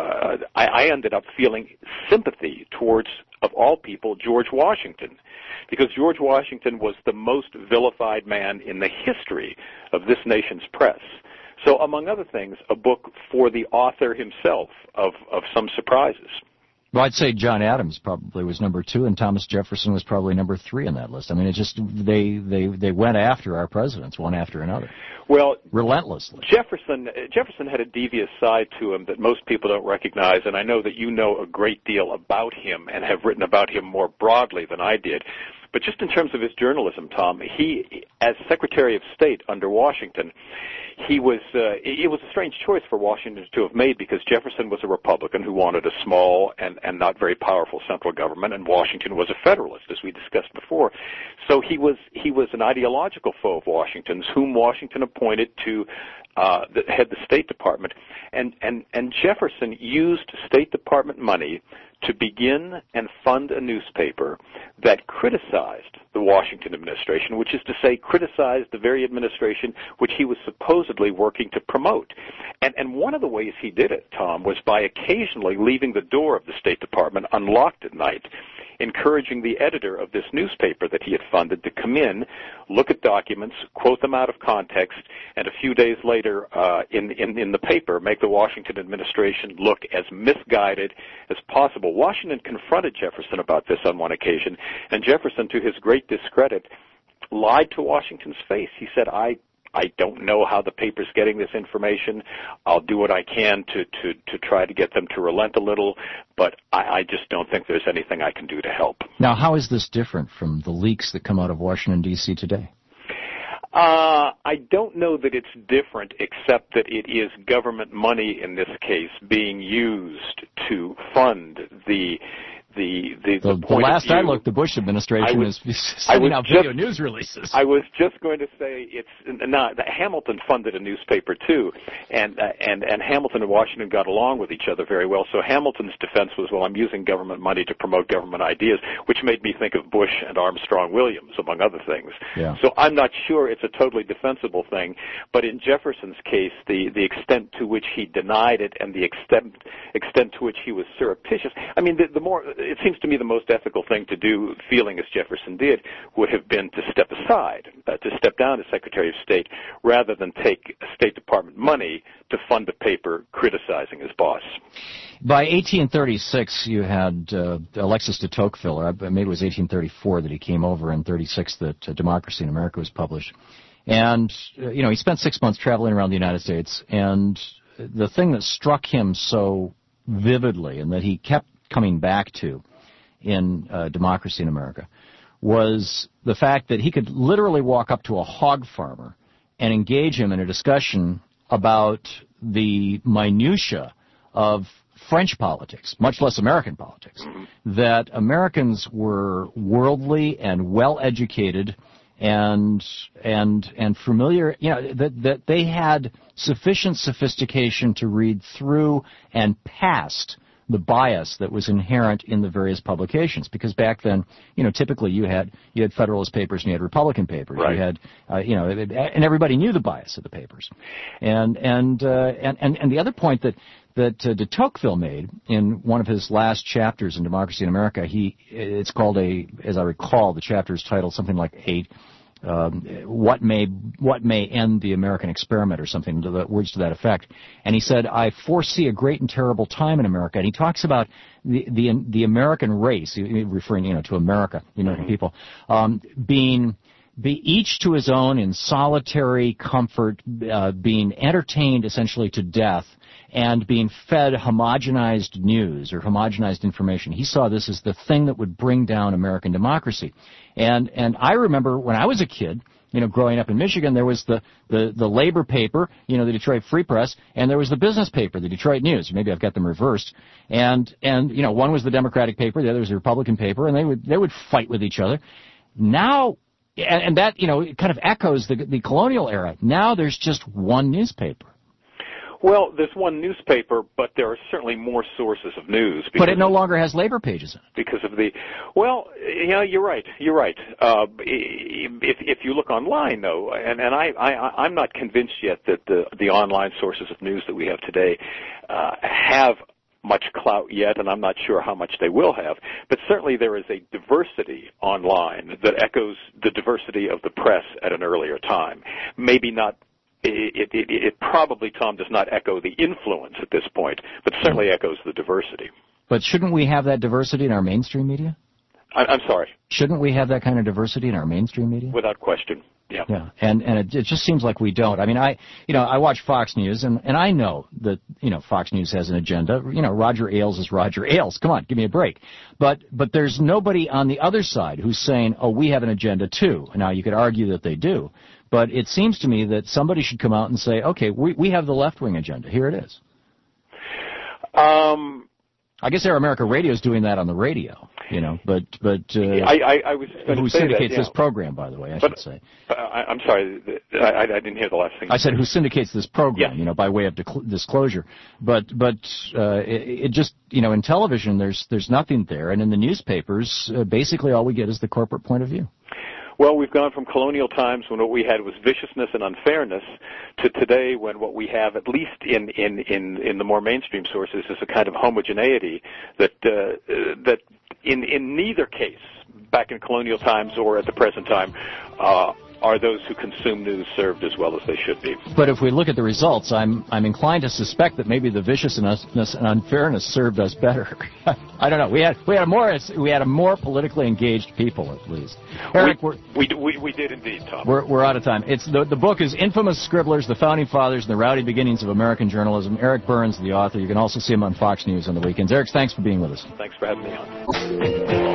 I ended up feeling sympathy towards, of all people, George Washington, because George Washington was the most vilified man in the history of this nation's press. So, among other things, a book for the author himself of some surprises. Well, I'd say John Adams probably was number 2, and Thomas Jefferson was probably number 3 on that list. I mean, it just they went after our presidents one after another. Well, relentlessly. Jefferson had a devious side to him that most people don't recognize, and I know that you know a great deal about him and have written about him more broadly than I did. But just in terms of his journalism, Tom, he, as Secretary of State under Washington, it was a strange choice for Washington to have made, because Jefferson was a Republican who wanted a small and not very powerful central government, and Washington was a Federalist, as we discussed before. So he was an ideological foe of Washington's, whom Washington appointed to head the State Department, and Jefferson used State Department money to begin and fund a newspaper that criticized the Washington administration, which is to say criticized the very administration which he was supposedly working to promote. And one of the ways he did it, Tom, was by occasionally leaving the door of the State Department unlocked at night, encouraging the editor of this newspaper that he had funded to come in, look at documents, quote them out of context, and a few days later in the paper make the Washington administration look as misguided as possible. Washington confronted Jefferson about this on one occasion, and Jefferson, to his great discredit, lied to Washington's face. He said, I don't know how the paper's getting this information. I'll do what I can to try to get them to relent a little, but I just don't think there's anything I can do to help. Now, how is this different from the leaks that come out of Washington, D.C. today? I don't know that it's different, except that it is government money in this case being used to fund the last I looked, the Bush administration is sending out video news releases. I was just going to say Hamilton funded a newspaper too, and Hamilton and Washington got along with each other very well. So Hamilton's defense was, well, I'm using government money to promote government ideas, which made me think of Bush and Armstrong Williams, among other things. Yeah. So I'm not sure it's a totally defensible thing, but in Jefferson's case, the extent to which he denied it and the extent to which he was surreptitious, I mean, it seems to me the most ethical thing to do, feeling as Jefferson did, would have been to step aside, to step down as Secretary of State, rather than take State Department money to fund a paper criticizing his boss. By 1836, you had Alexis de Tocqueville, or maybe it was 1834 that he came over, and 36 that Democracy in America was published. And, he spent 6 months traveling around the United States, and the thing that struck him so vividly and that he kept coming back to in Democracy in America was the fact that he could literally walk up to a hog farmer and engage him in a discussion about the minutia of French politics, much less American politics, that Americans were worldly and well-educated and familiar, that they had sufficient sophistication to read through and past the bias that was inherent in the various publications. Because back then, typically you had Federalist papers and you had Republican papers. Right. You had, and everybody knew the bias of the papers. And the other point that de Tocqueville made in one of his last chapters in Democracy in America, it's called as I recall, the chapter is titled something like what may end the American experiment, or something, words to that effect. And he said, I foresee a great and terrible time in America. And he talks about the American race, referring to America, the American people, being each to his own in solitary comfort, being entertained essentially to death, and being fed homogenized news or homogenized information. He saw this as the thing that would bring down American democracy. And I remember when I was a kid, growing up in Michigan, there was the labor paper, the Detroit Free Press, and there was the business paper, the Detroit News. Maybe I've got them reversed. And one was the Democratic paper, the other was the Republican paper, and they would fight with each other. Now, and that, it kind of echoes the colonial era. Now there's just one newspaper. Well, there's one newspaper, but there are certainly more sources of news. But it no longer has labor pages in it. Because of you're right. You're right. If you look online, though, and I'm not convinced yet that the online sources of news that we have today have much clout yet, and I'm not sure how much they will have. But certainly there is a diversity online that echoes the diversity of the press at an earlier time. Maybe not. It probably, Tom, does not echo the influence at this point, but certainly echoes the diversity. But shouldn't we have that diversity in our mainstream media? I'm sorry? Shouldn't we have that kind of diversity in our mainstream media? Without question, yeah. Yeah, and it just seems like we don't. I mean, I watch Fox News, and I know that, Fox News has an agenda. Roger Ailes is Roger Ailes. Come on, give me a break. But there's nobody on the other side who's saying, oh, we have an agenda too. Now, you could argue that they do. But it seems to me that somebody should come out and say, okay, we have the left-wing agenda. Here it is. I guess Air America Radio is doing that on the radio, but I was who syndicates this program, by the way, I should say. I'm sorry, I didn't hear the last thing. I said who syndicates this program, by way of disclosure. But it just, in television, there's nothing there, and in the newspapers, basically all we get is the corporate point of view. Well, we've gone from colonial times when what we had was viciousness and unfairness to today when what we have, at least in the more mainstream sources, is a kind of homogeneity that in neither case, back in colonial times or at the present time, are those who consume news served as well as they should be. But if we look at the results, I'm inclined to suspect that maybe the viciousness and unfairness served us better. I don't know. We had a more politically engaged people, at least. Eric, we did indeed, Tom. We're out of time. It's the book is Infamous Scribblers: The Founding Fathers and the Rowdy Beginnings of American Journalism. Eric Burns, the author. You can also see him on Fox News on the weekends. Eric, thanks for being with us. Thanks for having me on.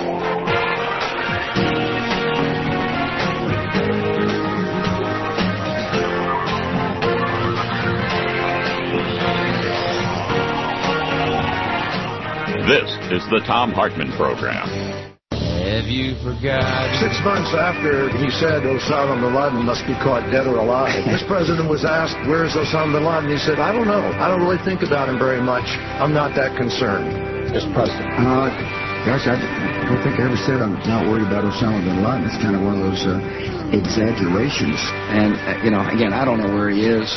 This is the Thom Hartmann Program. Have you forgotten? 6 months after he said Osama bin Laden must be caught dead or alive, this president was asked, where is Osama bin Laden? He said, I don't know. I don't really think about him very much. I'm not that concerned. Mr. President. Gosh, I don't think I ever said I'm not worried about Osama bin Laden. It's kind of one of those exaggerations. And, again, I don't know where he is.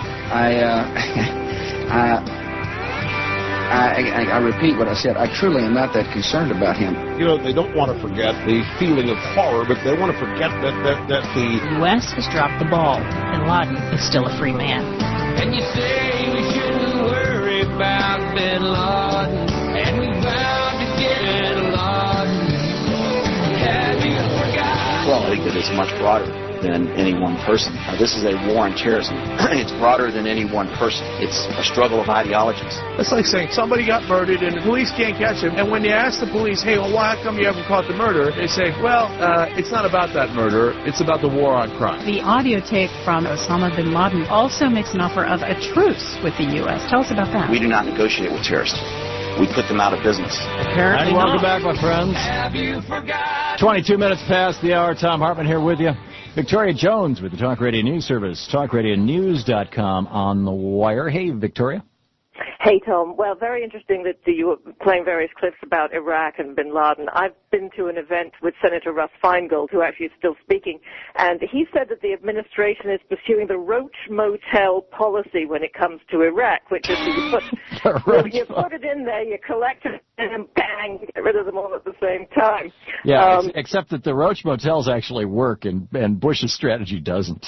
I repeat what I said. I truly am not that concerned about him. They don't want to forget the feeling of horror, but they want to forget that the U.S. has dropped the ball, and Laden is still a free man. And you say we shouldn't worry about bin Laden, and we vowed to get Laden. Have you forgotten? Well, that is much broader than any one person. This is a war on terrorism. It's broader than any one person. It's a struggle of ideologies. It's like saying somebody got murdered and the police can't catch him. And when you ask the police, hey, well, why come you haven't caught the murderer? They say, well, it's not about that murder. It's about the war on crime. The audio tape from Osama bin Laden also makes an offer of a truce with the U.S. Tell us about that. We do not negotiate with terrorists. We put them out of business. Apparently, welcome back, my friends. 22 minutes past the hour. Tom Hartman here with you. Victoria Jones with the Talk Radio News Service, talkradionews.com on the wire. Hey, Victoria. Hey, Tom. Well, very interesting that you were playing various clips about Iraq and bin Laden. I've been to an event with Senator Russ Feingold, who actually is still speaking, and he said that the administration is pursuing the Roach Motel policy when it comes to Iraq, which is you put it in there, you collect it, and bang, get rid of them all at the same time. Yeah, except that the Roach Motels actually work, and Bush's strategy doesn't.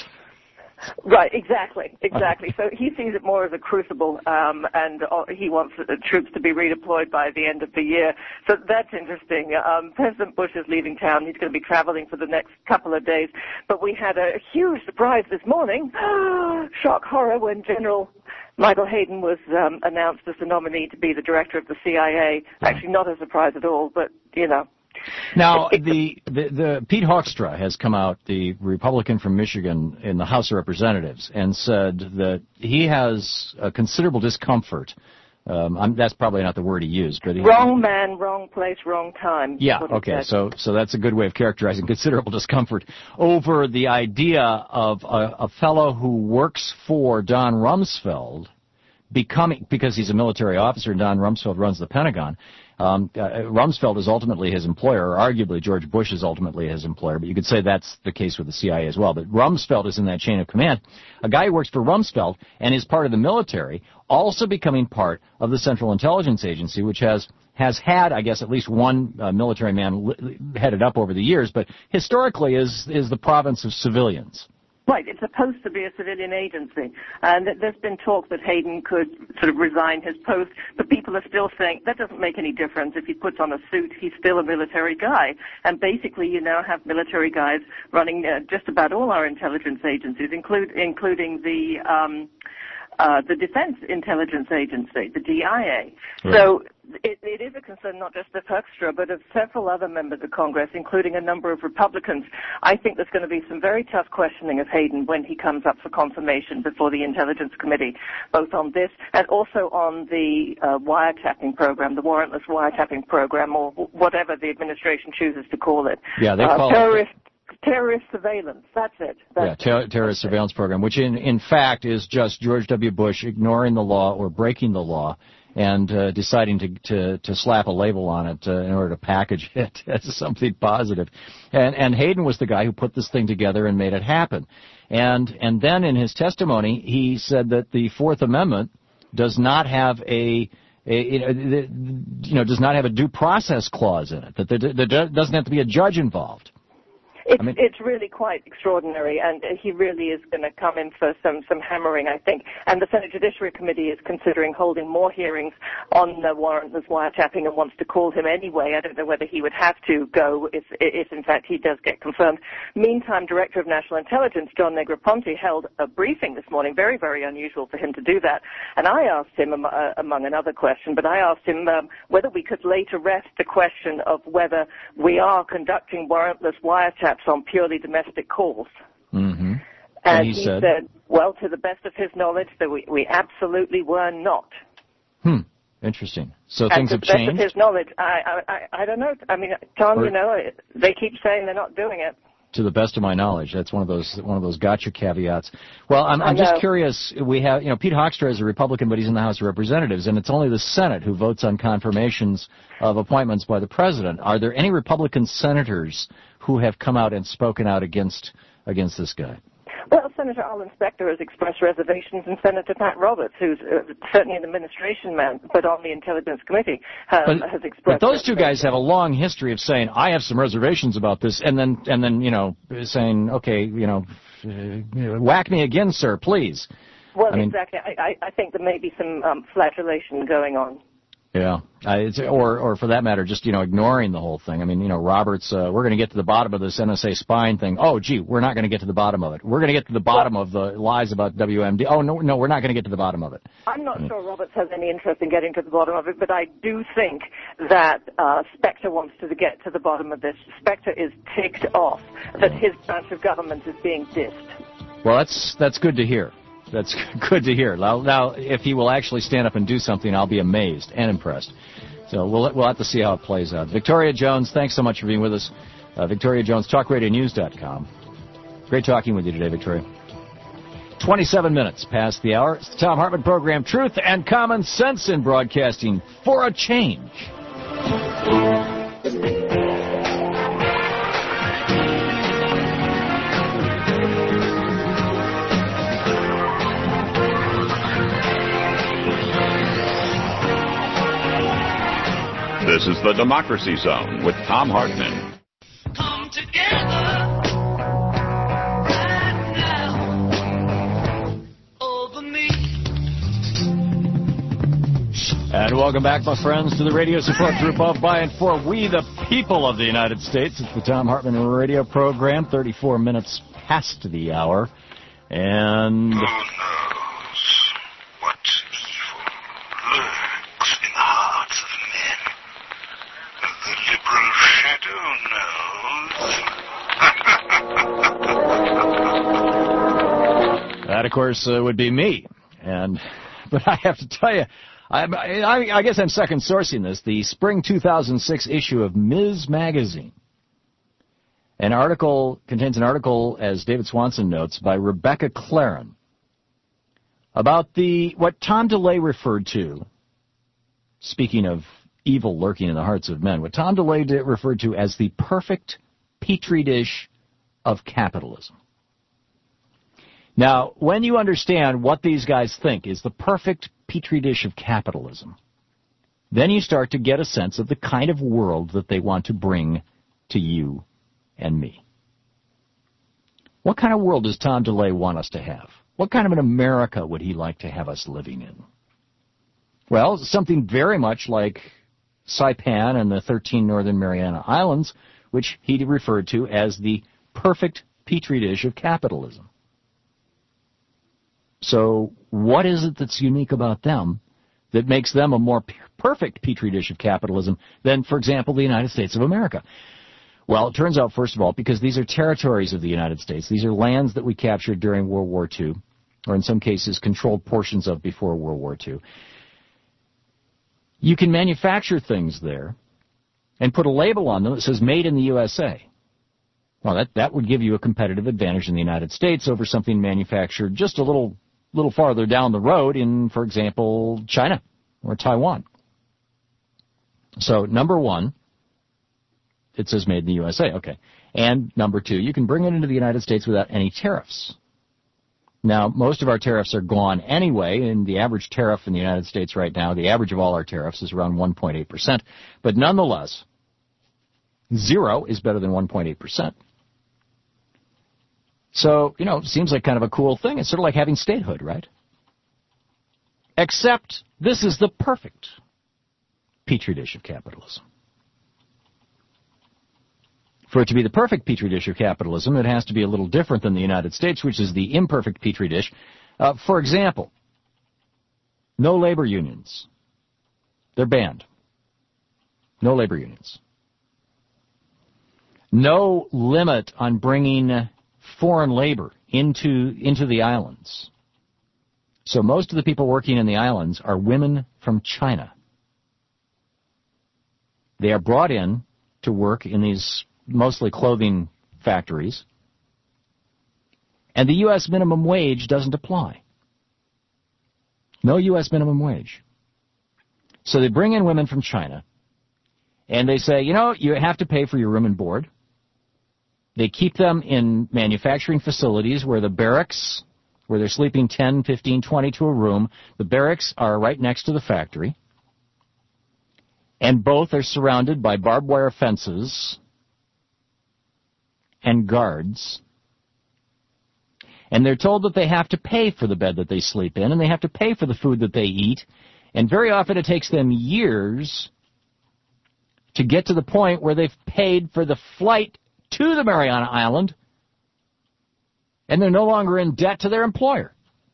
Right, exactly. So he sees it more as a crucible, and he wants the troops to be redeployed by the end of the year. So that's interesting. President Bush is leaving town. He's going to be traveling for the next couple of days. But we had a huge surprise this morning. Shock horror when General Michael Hayden was announced as the nominee to be the director of the CIA. Actually, not a surprise at all, but, you know. Now, the Pete Hoekstra has come out, the Republican from Michigan in the House of Representatives, and said that he has a considerable discomfort. That's probably not the word he used, but wrong man, wrong place, wrong time. Yeah, okay, so that's a good way of characterizing considerable discomfort over the idea of a fellow who works for Don Rumsfeld becoming, because he's a military officer and Don Rumsfeld runs the Pentagon. Rumsfeld is ultimately his employer, or arguably George Bush is ultimately his employer, but you could say that's the case with the CIA as well. But Rumsfeld is in that chain of command. A guy who works for Rumsfeld and is part of the military, also becoming part of the Central Intelligence Agency, which has had, I guess, at least one military man headed up over the years, but historically is the province of civilians. Right, it's supposed to be a civilian agency, and there's been talk that Hayden could sort of resign his post, but people are still saying that doesn't make any difference. If he puts on a suit, he's still a military guy, and basically you now have military guys running just about all our intelligence agencies, including the Defense Intelligence Agency, the DIA. Right. So it is a concern not just of Hoekstra, but of several other members of Congress, including a number of Republicans. I think there's going to be some very tough questioning of Hayden when he comes up for confirmation before the Intelligence Committee, both on this and also on the wiretapping program, the warrantless wiretapping program, or whatever the administration chooses to call it. Yeah, they call it terrorist surveillance. That's it. Terrorist surveillance program, which in fact is just George W. Bush ignoring the law or breaking the law and deciding to slap a label on it in order to package it as something positive. And Hayden was the guy who put this thing together and made it happen. And then in his testimony, he said that the Fourth Amendment does not have does not have a due process clause in it, that there doesn't have to be a judge involved. It's really quite extraordinary, and he really is going to come in for some hammering, I think. And the Senate Judiciary Committee is considering holding more hearings on the warrantless wiretapping and wants to call him anyway. I don't know whether he would have to go if in fact he does get confirmed. Meantime, Director of National Intelligence, John Negroponte, held a briefing this morning, very, very unusual for him to do that. And I asked him, among another question, but I asked him whether we could lay to rest the question of whether we are conducting warrantless wiretaps on purely domestic calls. Mm-hmm. And he said, well, to the best of his knowledge, that we absolutely were not. Interesting. So things have changed? To the best of his knowledge, I don't know. I mean, Tom, they keep saying they're not doing it. To the best of my knowledge, that's one of those gotcha caveats. Well, I'm just curious. We have, Pete Hoekstra is a Republican, but he's in the House of Representatives, and it's only the Senate who votes on confirmations of appointments by the president. Are there any Republican senators who have come out and spoken out against this guy? Well, Senator Arlen Specter has expressed reservations, and Senator Pat Roberts, who's certainly an administration man, but on the Intelligence Committee, has expressed. But those two guys have a long history of saying, "I have some reservations about this," and then saying, "Okay, whack me again, sir, please." Well, exactly. I think there may be some flagellation going on. Yeah, or for that matter, just ignoring the whole thing. I mean, Roberts, we're going to get to the bottom of this NSA spying thing. Oh, gee, we're not going to get to the bottom of it. We're going to get to the bottom of the lies about WMD. Oh, no, we're not going to get to the bottom of it. I'm not sure Roberts has any interest in getting to the bottom of it, but I do think that Spectre wants to get to the bottom of this. Spectre is ticked off that his branch of government is being dissed. Well, that's good to hear. That's good to hear. Now, if he will actually stand up and do something, I'll be amazed and impressed. So we'll have to see how it plays out. Victoria Jones, thanks so much for being with us. Victoria Jones, TalkRadioNews.com. Great talking with you today, Victoria. 27 minutes past the hour. It's the Thom Hartmann program, Truth and Common Sense in Broadcasting for a Change. This is the Democracy Zone with Thom Hartmann. Come together right now over me. And welcome back, my friends, to the radio support group of, by, and for we, the people of the United States. It's the Thom Hartmann radio program, 34 minutes past the hour. And... who knows what evil lurks in the hearts of men? The liberal shadow knows. That, of course, would be me. But I have to tell you, I guess I'm second sourcing this. The spring 2006 issue of Ms. Magazine. Contains an article, as David Swanson notes, by Rebecca Claren about what Tom DeLay referred to, speaking of evil lurking in the hearts of men, what Tom DeLay referred to as the perfect petri dish of capitalism. Now, when you understand what these guys think is the perfect petri dish of capitalism, then you start to get a sense of the kind of world that they want to bring to you and me. What kind of world does Tom DeLay want us to have? What kind of an America would he like to have us living in? Well, something very much like Saipan and the 13 Northern Mariana Islands, which he referred to as the perfect petri dish of capitalism. So what is it that's unique about them that makes them a more perfect petri dish of capitalism than, for example, the United States of America? Well, it turns out, first of all, because these are territories of the United States. These are lands that we captured during World War II, or in some cases controlled portions of before World War II. You can manufacture things there and put a label on them that says made in the USA. Well, that would give you a competitive advantage in the United States over something manufactured just a little farther down the road in, for example, China or Taiwan. So, number one, it says made in the USA, okay. And number two, you can bring it into the United States without any tariffs. Now, most of our tariffs are gone anyway, and the average tariff in the United States right now, the average of all our tariffs is around 1.8%. But nonetheless, 0 is better than 1.8%. So, it seems like kind of a cool thing. It's sort of like having statehood, right? Except this is the perfect petri dish of capitalism. For it to be the perfect petri dish of capitalism, it has to be a little different than the United States, which is the imperfect petri dish. For example, no labor unions. They're banned. No labor unions. No limit on bringing foreign labor into the islands. So most of the people working in the islands are women from China. They are brought in to work in these mostly clothing factories, and the U.S. minimum wage doesn't apply. No U.S. minimum wage. So they bring in women from China, and they say, you have to pay for your room and board. They keep them in manufacturing facilities where the barracks, where they're sleeping 10, 15, 20 to a room, the barracks are right next to the factory, and both are surrounded by barbed wire fences and guards, and they're told that they have to pay for the bed that they sleep in, and they have to pay for the food that they eat, And very often it takes them years to get to the point where they've paid for the flight to the Mariana Island, and they're no longer in debt to their employer.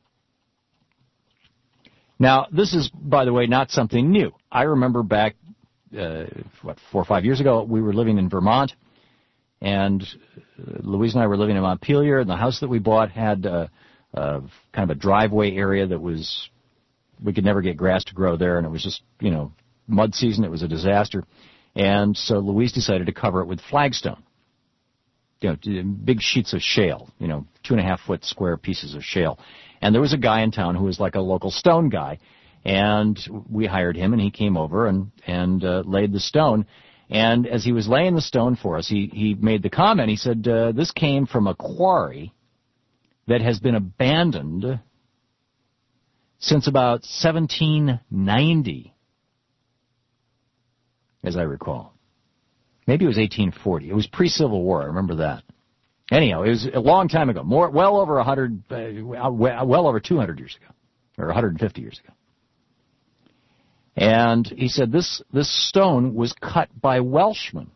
Now, this is, by the way, not something new. I remember back, 4 or 5 years ago, we were living in Vermont, and Louise and I were living in Montpelier, and the house that we bought had kind of a driveway area that was, we could never get grass to grow there, and it was just, mud season. It was a disaster. And so Louise decided to cover it with flagstone. Big sheets of shale, 2.5-foot square pieces of shale. And there was a guy in town who was like a local stone guy, and we hired him, and he came over and laid the stone. And as he was laying the stone for us, he made the comment, he said, this came from a quarry that has been abandoned since about 1790, as I recall. Maybe it was 1840. It was pre-Civil War. I remember that. Anyhow, it was a long time ago, well over 200 years ago, or 150 years ago. And he said this stone was cut by Welshmen.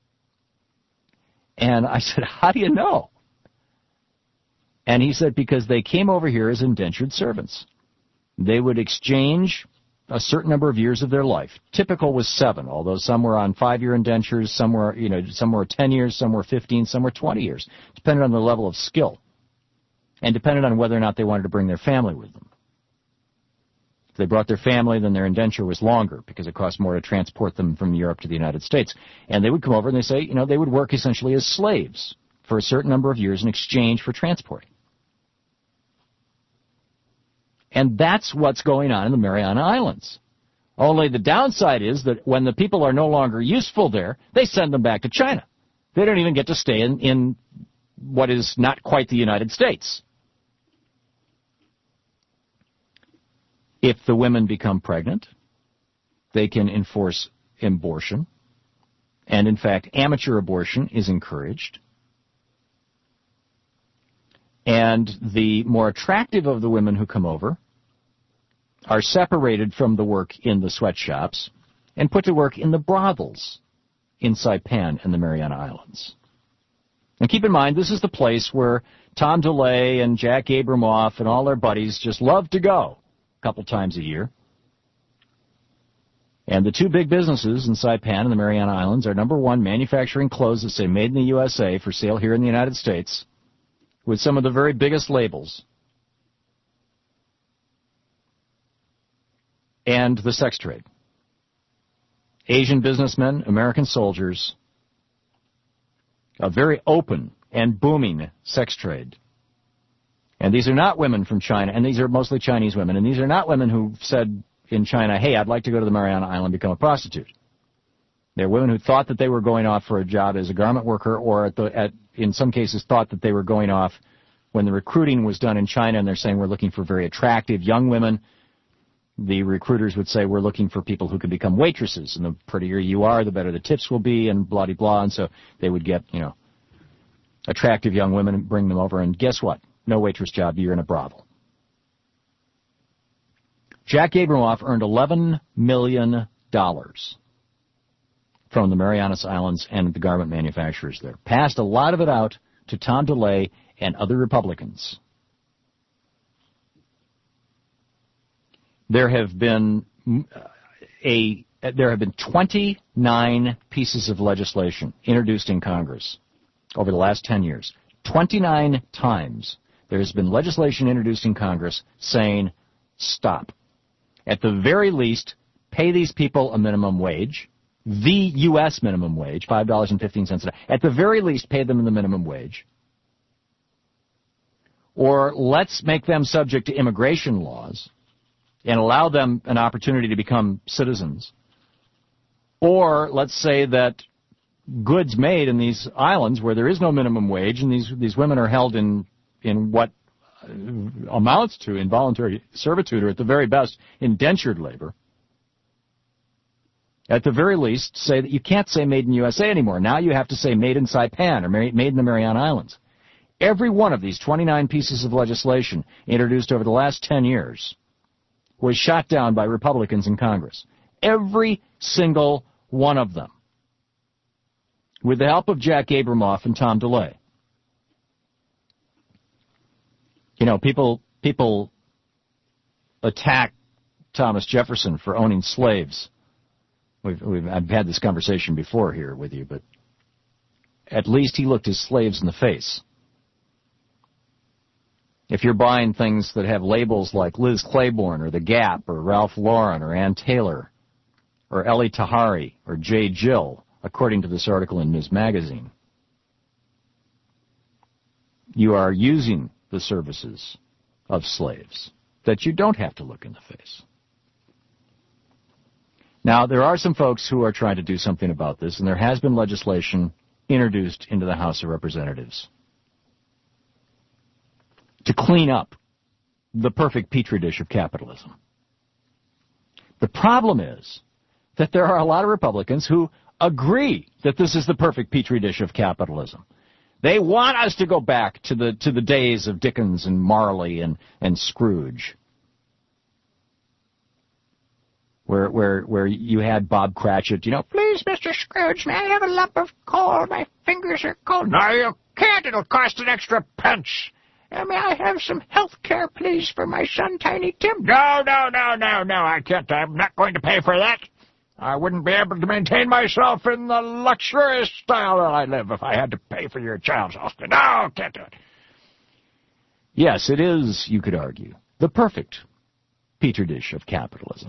And I said, how do you know? And he said, because they came over here as indentured servants. They would exchange a certain number of years of their life. Typical was 7, although some were on 5-year indentures, some were 10 years, some were 15, some were 20 years, depending on the level of skill, and depending on whether or not they wanted to bring their family with them. If they brought their family, then their indenture was longer, because it cost more to transport them from Europe to the United States. And they would come over and they say, they would work essentially as slaves for a certain number of years in exchange for transporting. And that's what's going on in the Mariana Islands. Only the downside is that when the people are no longer useful there, they send them back to China. They don't even get to stay in what is not quite the United States. If the women become pregnant, they can enforce abortion. And in fact, amateur abortion is encouraged. And the more attractive of the women who come over are separated from the work in the sweatshops and put to work in the brothels in Saipan and the Mariana Islands. And keep in mind, this is the place where Tom DeLay and Jack Abramoff and all their buddies just love to go a couple times a year. And the two big businesses in Saipan and the Mariana Islands are, number one, manufacturing clothes that say Made in the USA for sale here in the United States with some of the very biggest labels, and the sex trade. Asian businessmen, American soldiers, a very open and booming sex trade. And these are not women from China, and these are mostly Chinese women, and these are not women who said in China, hey, I'd like to go to the Mariana Island and become a prostitute. They're women who thought that they were going off for a job as a garment worker, or in some cases thought that they were going off when the recruiting was done in China, and they're saying we're looking for very attractive young women. The recruiters would say we're looking for people who can become waitresses, and the prettier you are, the better the tips will be, and blah-de-blah, and so they would get, attractive young women and bring them over, and guess what? No waitress job, you're in a brothel. Jack Abramoff earned $11 million from the Marianas Islands and the garment manufacturers there. Passed a lot of it out to Tom DeLay and other Republicans. There have been 29 pieces of legislation introduced in Congress over the last 10 years. 29 times there has been legislation introduced in Congress saying, stop. At the very least, pay these people a minimum wage, the U.S. minimum wage, $5.15 a day. At the very least, pay them the minimum wage. Or let's make them subject to immigration laws and allow them an opportunity to become citizens. Or let's say that goods made in these islands where there is no minimum wage and these women are held in what amounts to involuntary servitude, or at the very best, indentured labor. At the very least, say that you can't say made in USA anymore. Now you have to say made in Saipan or made in the Mariana Islands. Every one of these 29 pieces of legislation introduced over the last 10 years was shot down by Republicans in Congress. Every single one of them. With the help of Jack Abramoff and Tom DeLay. You know, people attack Thomas Jefferson for owning slaves. I've had this conversation before here with you, but at least he looked his slaves in the face. If you're buying things that have labels like Liz Claiborne or The Gap or Ralph Lauren or Ann Taylor or Ellie Tahari or J. Jill, according to this article in Ms. Magazine, you are using the services of slaves that you don't have to look in the face. Now, there are some folks who are trying to do something about this, and there has been legislation introduced into the House of Representatives to clean up the perfect petri dish of capitalism. The problem is that there are a lot of Republicans who agree that this is the perfect petri dish of capitalism. They want us to go back to the days of Dickens and Marley and Scrooge, where you had Bob Cratchit, you know, please, Mr. Scrooge, may I have a lump of coal? My fingers are cold. No, you can't. It'll cost an extra pence. May I have some health care, please, for my son, Tiny Tim? No, I can't. I'm not going to pay for that. I wouldn't be able to maintain myself in the luxurious style that I live if I had to pay for your child's health care. No, can't do it. Yes, it is, you could argue, the perfect petri dish of capitalism.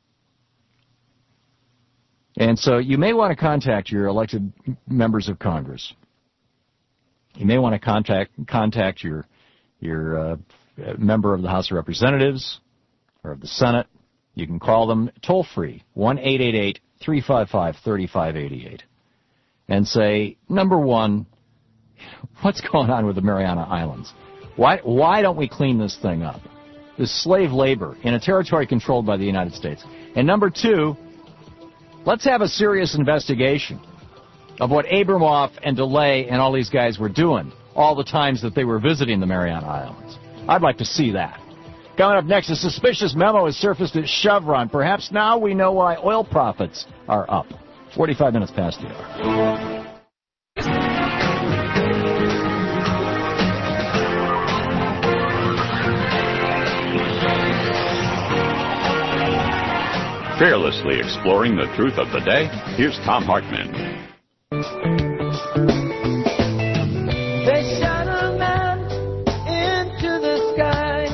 And so you may want to contact your elected members of Congress. You may want to contact your member of the House of Representatives or of the Senate. You can call them toll-free, 1-888-355-3588, and say, number one, what's going on with the Mariana Islands? Why don't we clean this thing up? This slave labor in a territory controlled by the United States. And number two, let's have a serious investigation of what Abramoff and DeLay and all these guys were doing all the times that they were visiting the Mariana Islands. I'd like to see that. Coming up next, a suspicious memo has surfaced at Chevron. Perhaps now we know why oil profits are up. 45 minutes past the hour. Fearlessly exploring the truth of the day, here's Tom Hartman. They shot a man into the sky.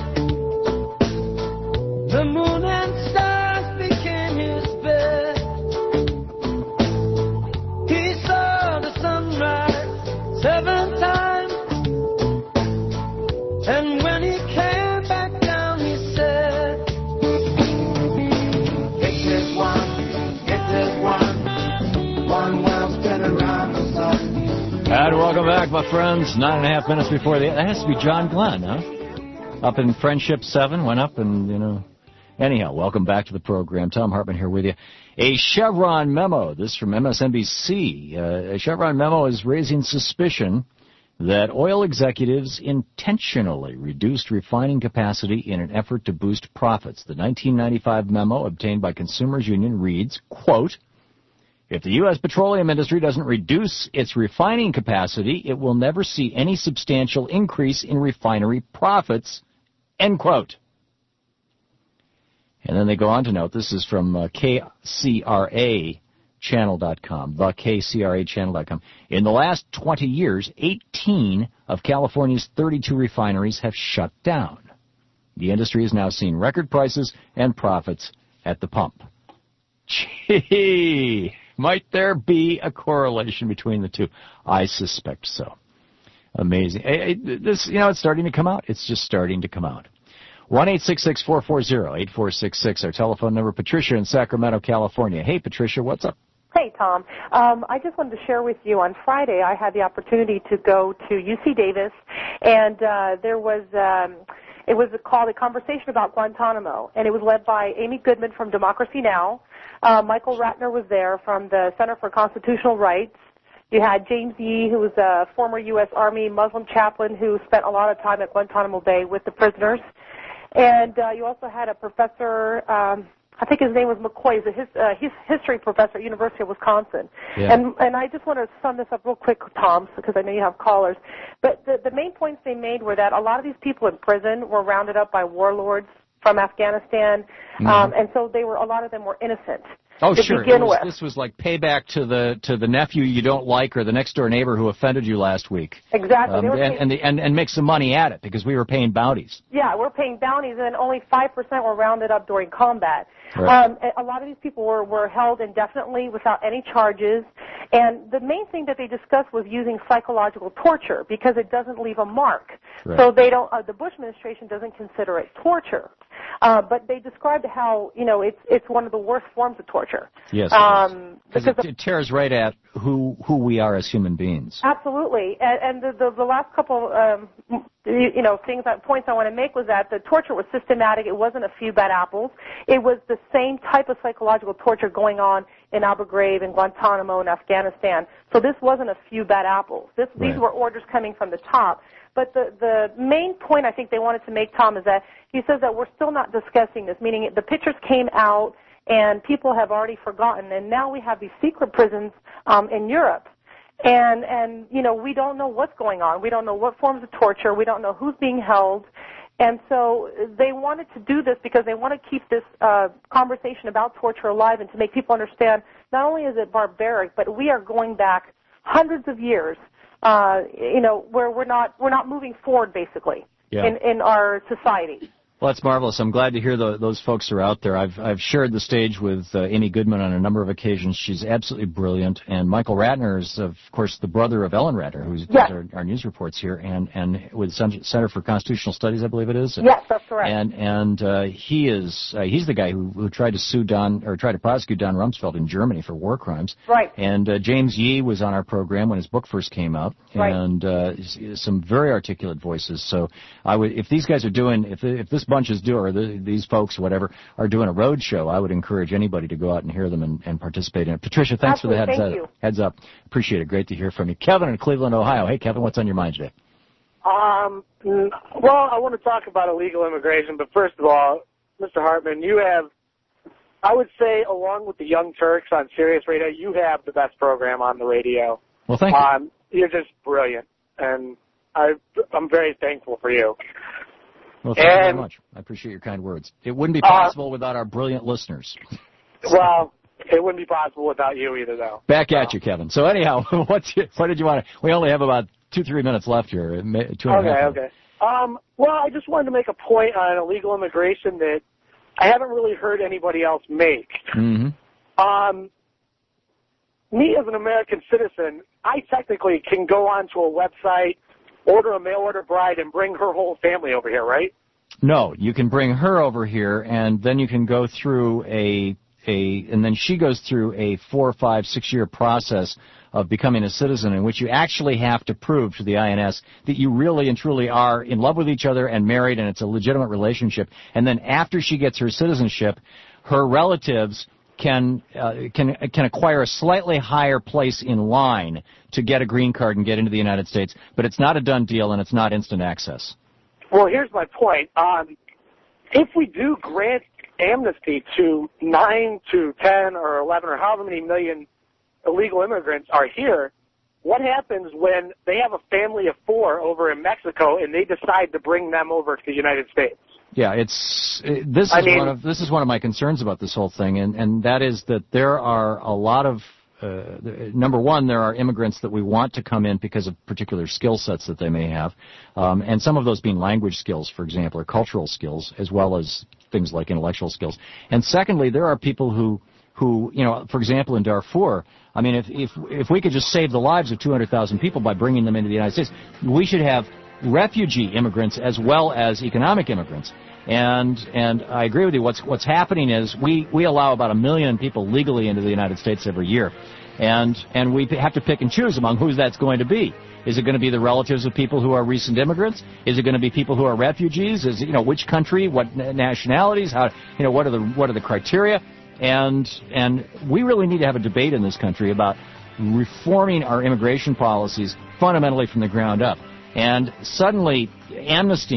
The moon and stars became his bed. He saw the sunrise 7 times. And when he came back down, he said, "Get this one world spin around the sun." And welcome back, my friends. 9.5 minutes before that has to be John Glenn, huh? Up in Friendship 7, went up and, you know. Anyhow, welcome back to the program. Tom Hartman here with you. A Chevron memo, this from MSNBC. A Chevron memo is raising suspicion that oil executives intentionally reduced refining capacity in an effort to boost profits. The 1995 memo obtained by Consumers Union reads, quote, "If the U.S. petroleum industry doesn't reduce its refining capacity, it will never see any substantial increase in refinery profits," end quote. And then they go on to note, this is from KCRAchannel.com, the KCRAchannel.com. In the last 20 years, 18 of California's 32 refineries have shut down. The industry is now seeing record prices and profits at the pump. Gee, might there be a correlation between the two? I suspect so. Amazing. This, you know, it's starting to come out. It's just starting to come out. 1-866-440-8466, our telephone number. Patricia in Sacramento, California. Hey, Patricia, what's up? Hey, Tom. I just wanted to share with you, on Friday I had the opportunity to go to UC Davis, and there was, it was called A Conversation About Guantanamo, and it was led by Amy Goodman from Democracy Now! Michael Ratner was there from the Center for Constitutional Rights. You had James Yee, who was a former U.S. Army Muslim chaplain who spent a lot of time at Guantanamo Bay with the prisoners. And you also had a professor, I think his name was McCoy, he's a history professor at University of Wisconsin. Yeah. And I just want to sum this up real quick, Tom, because I know you have callers. But the main points they made were that a lot of these people in prison were rounded up by warlords from Afghanistan, and so a lot of them were innocent. Oh, to sure. Begin with. This was like payback to the nephew you don't like or the next door neighbor who offended you last week. Exactly. And make some money at it because we were paying bounties. Yeah, we're paying bounties, and only 5% were rounded up during combat. Right. A lot of these people were held indefinitely without any charges, and the main thing that they discussed was using psychological torture because it doesn't leave a mark. Right. So they don't. The Bush administration doesn't consider it torture, but they described how it's one of the worst forms of torture. Yes. Because it tears right at who we are as human beings. Absolutely, and the last couple points I want to make was that the torture was systematic. It wasn't a few bad apples. It was the same type of psychological torture going on in Abu Ghraib and Guantanamo and Afghanistan. So this wasn't a few bad apples. These were orders coming from the top. But the main point I think they wanted to make, Tom, is that he says that we're still not discussing this, meaning the pictures came out and people have already forgotten, and now we have these secret prisons in Europe. And we don't know what's going on. We don't know what forms of torture. We don't know who's being held. And so they wanted to do this because they want to keep this conversation about torture alive and to make people understand not only is it barbaric, but we are going back hundreds of years, where we're not moving forward basically in our society. Well, that's marvelous. I'm glad to hear those folks are out there. I've shared the stage with Amy Goodman on a number of occasions. She's absolutely brilliant. And Michael Ratner is, of course, the brother of Ellen Ratner, who does our news reports here, and with Center for Constitutional Studies, I believe it is. Yes, that's correct. And he's the guy who tried to prosecute Don Rumsfeld in Germany for war crimes. Right. And James Yee was on our program when his book first came out. Right. And some very articulate voices. So if these guys are doing, if this bunch is doing, or these folks, whatever, are doing a road show, I would encourage anybody to go out and hear them and participate in it. Patricia, thanks Absolutely. for the heads up. Appreciate it. Great to hear from you. Kevin in Cleveland, Ohio. Hey, Kevin, what's on your mind today? Well, I want to talk about illegal immigration, but first of all, Mr. Hartman, you have, I would say, along with the Young Turks on Sirius Radio, you have the best program on the radio. Well, thank you. You're just brilliant, and I'm very thankful for you. Well, thank you very much. I appreciate your kind words. It wouldn't be possible without our brilliant listeners. Well, it wouldn't be possible without you either, though. Back at you, Kevin. So anyhow, what did you want to? We only have about 2-3 minutes left here. Okay. Well, I just wanted to make a point on illegal immigration that I haven't really heard anybody else make. Mm-hmm. Me as an American citizen, I technically can go onto a website, order a mail-order bride, and bring her whole family over here, right? No, you can bring her over here, and then you can go through and then she goes through a 4, 5, 6 year process of becoming a citizen in which you actually have to prove to the INS that you really and truly are in love with each other and married, and it's a legitimate relationship. And then after she gets her citizenship, her relatives can acquire a slightly higher place in line to get a green card and get into the United States, but it's not a done deal and it's not instant access. Well, here's my point. If we do grant amnesty to 9 to 10 or 11 or however many million illegal immigrants are here, what happens when they have a family of 4 over in Mexico and they decide to bring them over to the United States? Yeah, this is one of my concerns about this whole thing, and that is that there are a lot of number one, there are immigrants that we want to come in because of particular skill sets that they may have, and some of those being language skills, for example, or cultural skills, as well as things like intellectual skills. And secondly, there are people who for example, in Darfur, I mean, if we could just save the lives of 200,000 people by bringing them into the United States, we should have refugee immigrants as well as economic immigrants. And I agree with you. What's happening is we allow about 1 million people legally into the United States every year, and we have to pick and choose among who that's going to be. Is it going to be the relatives of people who are recent immigrants? Is it going to be people who are refugees? Is which country? What nationalities? How what are the criteria? And we really need to have a debate in this country about reforming our immigration policies fundamentally from the ground up. And suddenly amnestying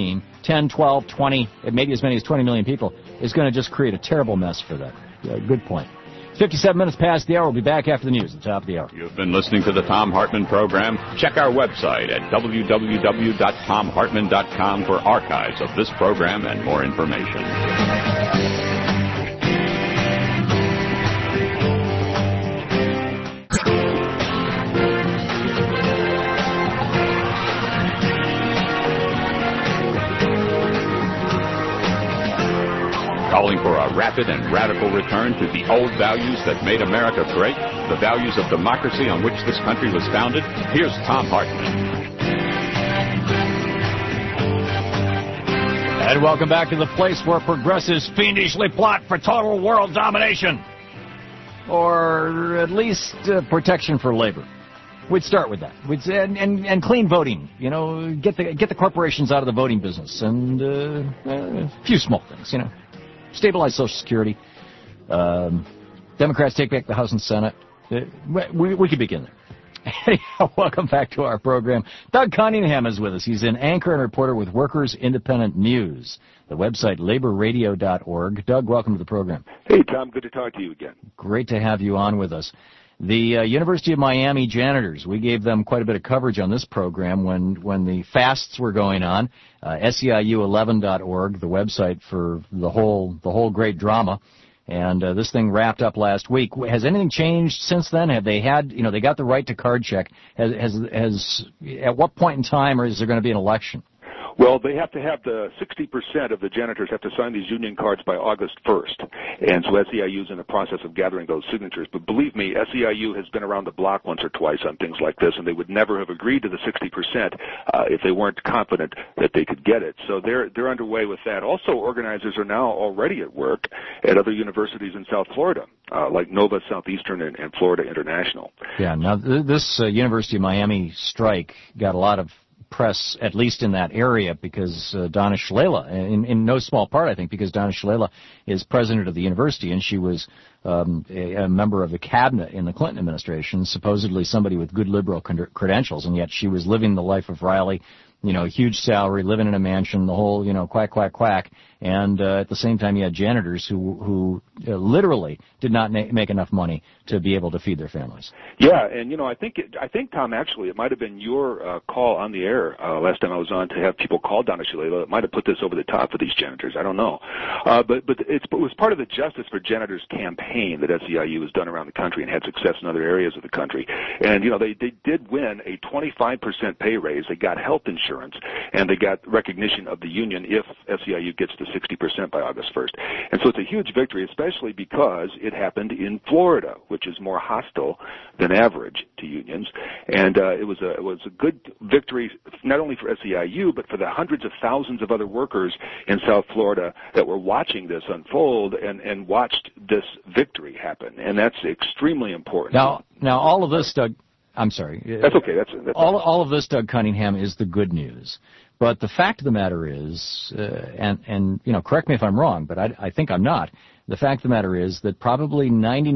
10, 12, 20, maybe as many as 20 million people is going to just create a terrible mess for them. Good point. 57 minutes past the hour. We'll be back after the news at the top of the hour. You've been listening to the Thom Hartmann program. Check our website at www.thomhartmann.com for archives of this program and more information. Calling for a rapid and radical return to the old values that made America great, the values of democracy on which this country was founded. Here's Thom Hartmann. And welcome back to the place where progressives fiendishly plot for total world domination. Or at least protection for labor. We'd start with that. And clean voting. You know, get the corporations out of the voting business. And a few small things, you know. Stabilize Social Security. Democrats take back the House and Senate. We could begin there. Anyhow, welcome back to our program. Doug Cunningham is with us. He's an anchor and reporter with Workers Independent News, the website laborradio.org. Doug, welcome to the program. Hey, Tom. Good to talk to you again. Great to have you on with us. The University of Miami janitors, we gave them quite a bit of coverage on this program when the fasts were going on. SEIU11.org, the website for the whole great drama. And this thing wrapped up last week. Has anything changed since then? Have they had, they got the right to card check. Has at what point in time, or is there going to be an election? Well, they have to have 60% of the janitors have to sign these union cards by August 1st. And so SEIU is in the process of gathering those signatures. But believe me, SEIU has been around the block once or twice on things like this, and they would never have agreed to the 60% if they weren't confident that they could get it. So they're underway with that. Also, organizers are now already at work at other universities in South Florida, like Nova Southeastern and Florida International. Yeah, now this University of Miami strike got a lot of press, at least in that area, because Donna Shalala, in no small part, I think, because Donna Shalala is president of the university, and she was a member of the cabinet in the Clinton administration, supposedly somebody with good liberal credentials, and yet she was living the life of Riley, huge salary, living in a mansion, the whole, quack, quack, quack. And at the same time, you had janitors who literally did not make enough money to be able to feed their families. Yeah, and I think Tom, actually, it might have been your call on the air last time I was on to have people call Donna Shalala. It might have put this over the top for these janitors. I don't know, but it was part of the Justice for Janitors campaign that SEIU has done around the country and had success in other areas of the country. And they did win a 25% pay raise. They got health insurance, and they got recognition of the union if SEIU gets to 60% by August 1st. And so it's a huge victory, especially because it happened in Florida, which is more hostile than average to unions. And it was a good victory not only for SEIU, but for the hundreds of thousands of other workers in South Florida that were watching this unfold and watched this victory happen. And that's extremely important. Now all of this, Doug, I'm sorry. That's okay. That's all of this, Doug Cunningham, is the good news. But the fact of the matter is, and correct me if I'm wrong, but I think I'm not. The fact of the matter is that probably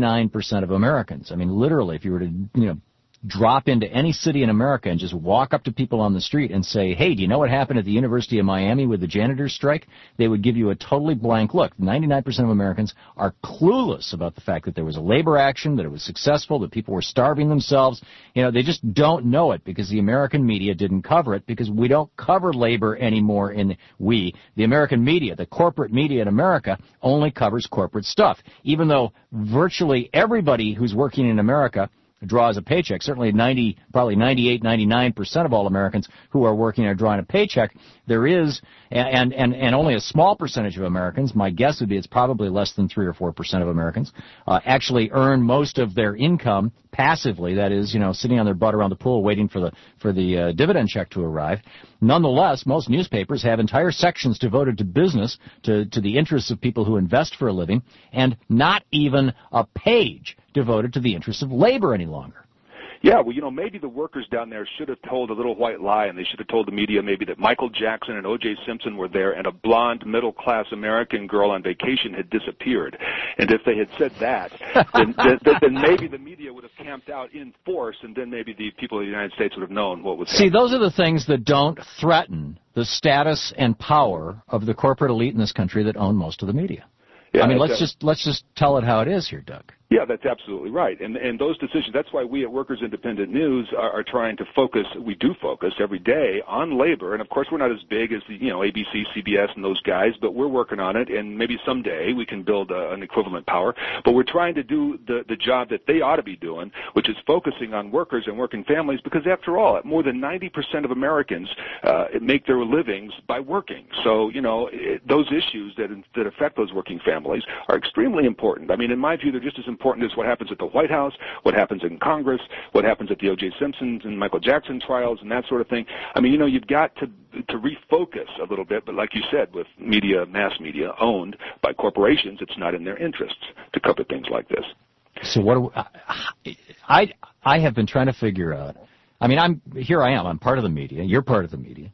99% of Americans, I mean, literally, if you were to, drop into any city in America and just walk up to people on the street and say, hey, do you know what happened at the University of Miami with the janitors' strike? They would give you a totally blank look. 99% of Americans are clueless about the fact that there was a labor action, that it was successful, that people were starving themselves. They just don't know it because the American media didn't cover it, because we don't cover labor anymore the American media, the corporate media in America only covers corporate stuff. Even though virtually everybody who's working in America draws a paycheck. Certainly probably 98, 99% of all Americans who are working are drawing a paycheck. There is, and only a small percentage of Americans, my guess would be it's probably less than 3 or 4% of Americans, actually earn most of their income passively. That is, sitting on their butt around the pool waiting for the dividend check to arrive. Nonetheless, most newspapers have entire sections devoted to business, to the interests of people who invest for a living, and not even a page devoted to the interests of labor any longer. Yeah, well, maybe the workers down there should have told a little white lie, and they should have told the media maybe that Michael Jackson and O.J. Simpson were there and a blonde, middle-class American girl on vacation had disappeared. And if they had said that, then maybe the media would have camped out in force, and then maybe the people of the United States would have known what was happening. See, those are the things that don't threaten the status and power of the corporate elite in this country that own most of the media. Yeah, I mean, let's just tell it how it is here, Doug. Yeah, that's absolutely right. And those decisions, that's why we at Workers Independent News are trying to focus, we do focus every day on labor. And of course we're not as big as the, ABC, CBS and those guys, but we're working on it, and maybe someday we can build an equivalent power. But we're trying to do the job that they ought to be doing, which is focusing on workers and working families, because after all, more than 90% of Americans make their livings by working. So, those issues that affect those working families are extremely important. I mean, in my view, they're just as important as what happens at the White House, what happens in Congress, what happens at the O.J. Simpson and Michael Jackson trials and that sort of thing. I mean, you've got to refocus a little bit, but like you said, with media, mass media owned by corporations, it's not in their interests to cover things like this. So what I have been trying to figure out. I mean, I'm part of the media. You're part of the media.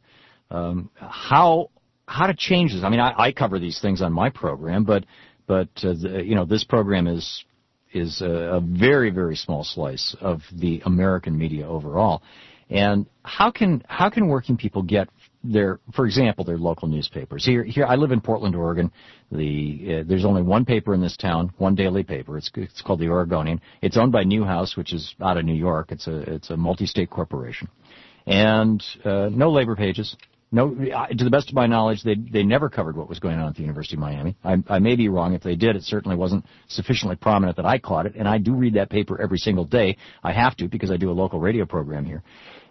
How to change this? I mean, I cover these things on my program, but this program is a very, very small slice of the American media overall. And how can working people get for example, their local newspapers? Here I live in Portland, Oregon. There's only one paper in this town, one daily paper. It's called the Oregonian. It's owned by Newhouse, which is out of New York. It's a multi-state corporation, and no labor pages. No, to the best of my knowledge, they never covered what was going on at the University of Miami. I may be wrong. If they did, it certainly wasn't sufficiently prominent that I caught it, and I do read that paper every single day. I have to, because I do a local radio program here.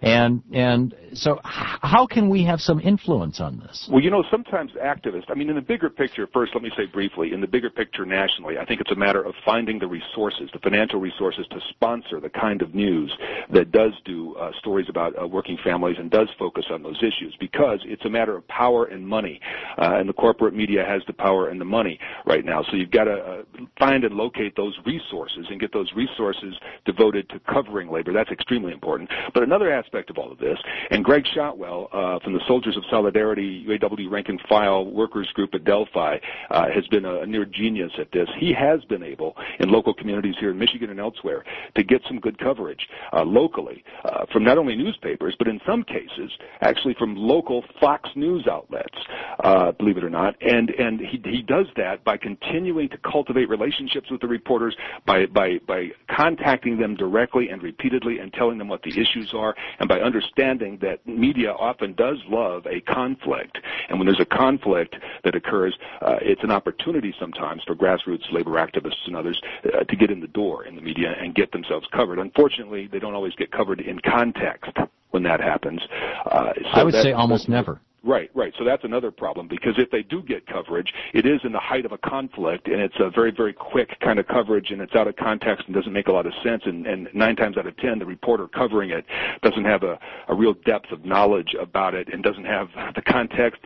And so how can we have some influence on this? Well, sometimes activists, I mean, in the bigger picture, first let me say briefly, in the bigger picture nationally, I think it's a matter of finding the resources, the financial resources to sponsor the kind of news that does do stories about working families and does focus on those issues, because it's a matter of power and money, and the corporate media has the power and the money right now. So you've got to find and locate those resources and get those resources devoted to covering labor. That's extremely important. But another aspect of all of this, and Greg Shotwell from the Soldiers of Solidarity UAW rank and file workers group at Delphi has been a near genius at this. He has been able, in local communities here in Michigan and elsewhere, to get some good coverage locally from not only newspapers, but in some cases actually from local Fox News outlets, believe it or not. And he does that by continuing to cultivate relationships with the reporters, by contacting them directly and repeatedly and telling them what the issues are, and by understanding that media often does love a conflict. And when there's a conflict that occurs, it's an opportunity sometimes for grassroots labor activists and others to get in the door in the media and get themselves covered. Unfortunately, they don't always get covered in context when that happens. I would say almost never. Right. So that's another problem, because if they do get coverage, it is in the height of a conflict, and it's a very, very quick kind of coverage, and it's out of context and doesn't make a lot of sense, and 9 times out of 10, the reporter covering it doesn't have a real depth of knowledge about it and doesn't have the context,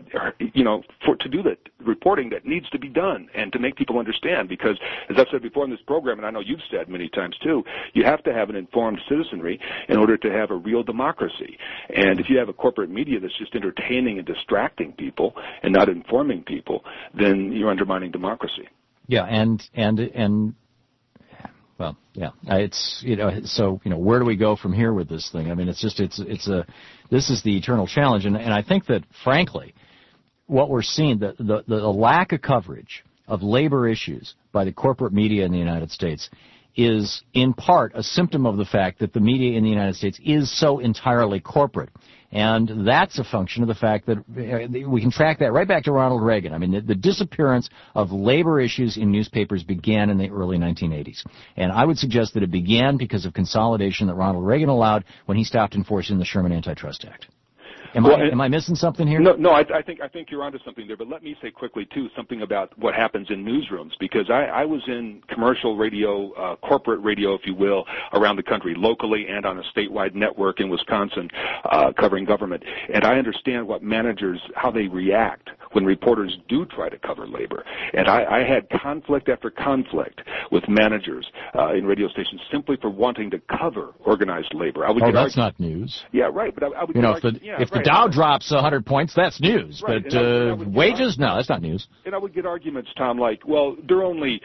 to do the reporting that needs to be done and to make people understand, because, as I've said before in this program, and I know you've said many times too, you have to have an informed citizenry in order to have a real democracy. And if you have a corporate media that's just entertaining and distracting people and not informing people, then you're undermining democracy. Yeah, and well, yeah, it's so where do we go from here with this thing? I mean, this is the eternal challenge, and I think that frankly, what we're seeing, the lack of coverage of labor issues by the corporate media in the United States is in part a symptom of the fact that the media in the United States is so entirely corporate. And that's a function of the fact that we can track that right back to Ronald Reagan. I mean, the disappearance of labor issues in newspapers began in the early 1980s. And I would suggest that it began because of consolidation that Ronald Reagan allowed when he stopped enforcing the Sherman Antitrust Act. Am I missing something here? No, I think you're onto something there. But let me say quickly too something about what happens in newsrooms, because I was in commercial radio, corporate radio, if you will, around the country, locally and on a statewide network in Wisconsin, covering government, and I understand what managers, how they react when reporters do try to cover labor. And I had conflict after conflict with managers in radio stations simply for wanting to cover organized labor. That's not news. Yeah, right. But I would if the Dow drops 100 points, that's news. Right. But wages, no, that's not news. And I would get arguments, Tom, like, well, they're only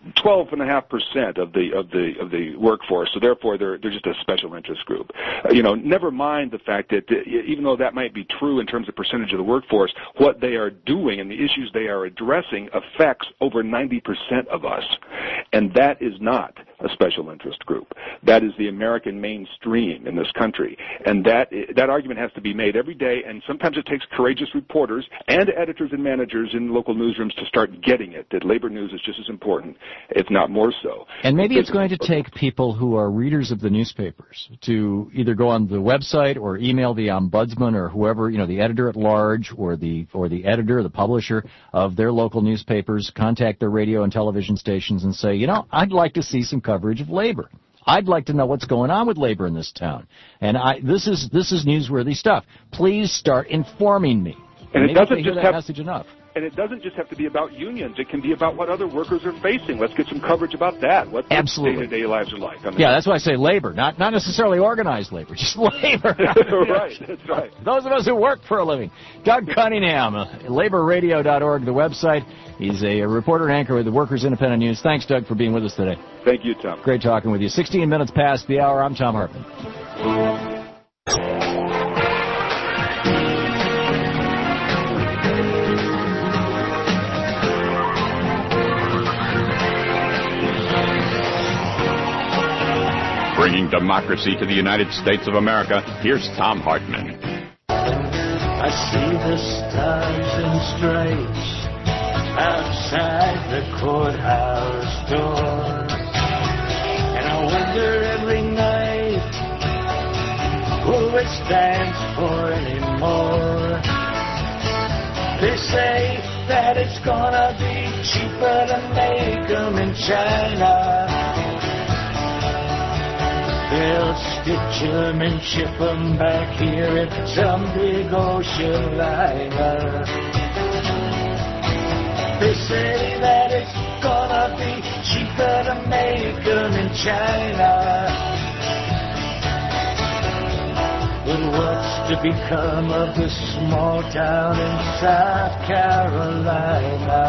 12.5% of the workforce. So therefore, they're just a special interest group. Never mind the fact that even though that might be true in terms of percentage of the workforce, what they are doing and the issues they are addressing affects over 90% of us, and that is not a special interest group. That is the American mainstream in this country, and that argument has to be made every day, and sometimes it takes courageous reporters and editors and managers in local newsrooms to start getting it, that labor news is just as important, if not more so. And maybe it's going to take people who are readers of the newspapers to either go on the website or email the ombudsman or whoever, the editor at large or the editor, the publisher of their local newspapers, contact their radio and television stations and say, I'd like to see some coverage of labor. I'd like to know what's going on with labor in this town. And this is newsworthy stuff. Please start informing me. And it doesn't just have message enough. And it doesn't just have to be about unions. It can be about what other workers are facing. Let's get some coverage about that. What their day-to-day lives are like. Yeah, that's why I say labor, not necessarily organized labor, just labor. Right, that's right. Those of us who work for a living. Doug Cunningham, laborradio.org, the website. He's a reporter and anchor with the Workers Independent News. Thanks, Doug, for being with us today. Thank you, Tom. Great talking with you. 16 minutes past the hour. I'm Tom Hartman. Bringing democracy to the United States of America, here's Tom Hartman. I see the stars and stripes outside the courthouse door, and I wonder every night who it stands for anymore. They say that it's gonna be cheaper to make them in China. They'll stitch them and ship them back here in some big ocean liner. They say that it's gonna be cheaper to make them in China. But what's to become of this small town in South Carolina?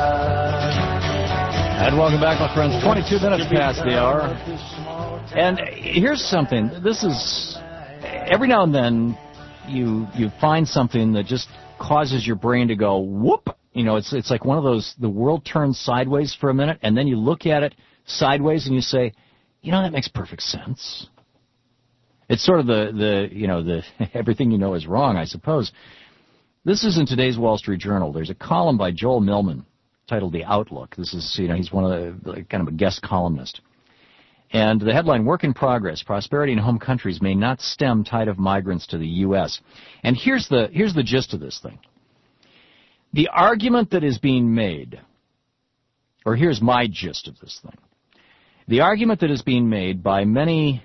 And welcome back, my friends. 22 minutes past the hour. And here's something. This is, every now and then, you find something that just causes your brain to go, whoop. It's like one of those, the world turns sideways for a minute, and then you look at it sideways and you say, that makes perfect sense. It's sort of the everything you know is wrong, I suppose. This is in today's Wall Street Journal. There's a column by Joel Millman titled The Outlook. This is, he's one of the, kind of a guest columnist. And the headline, Work in Progress, Prosperity in Home Countries May Not Stem Tide of Migrants to the U.S. And here's the gist of this thing. The argument that is being made, or here's my gist of this thing. The argument that is being made by many,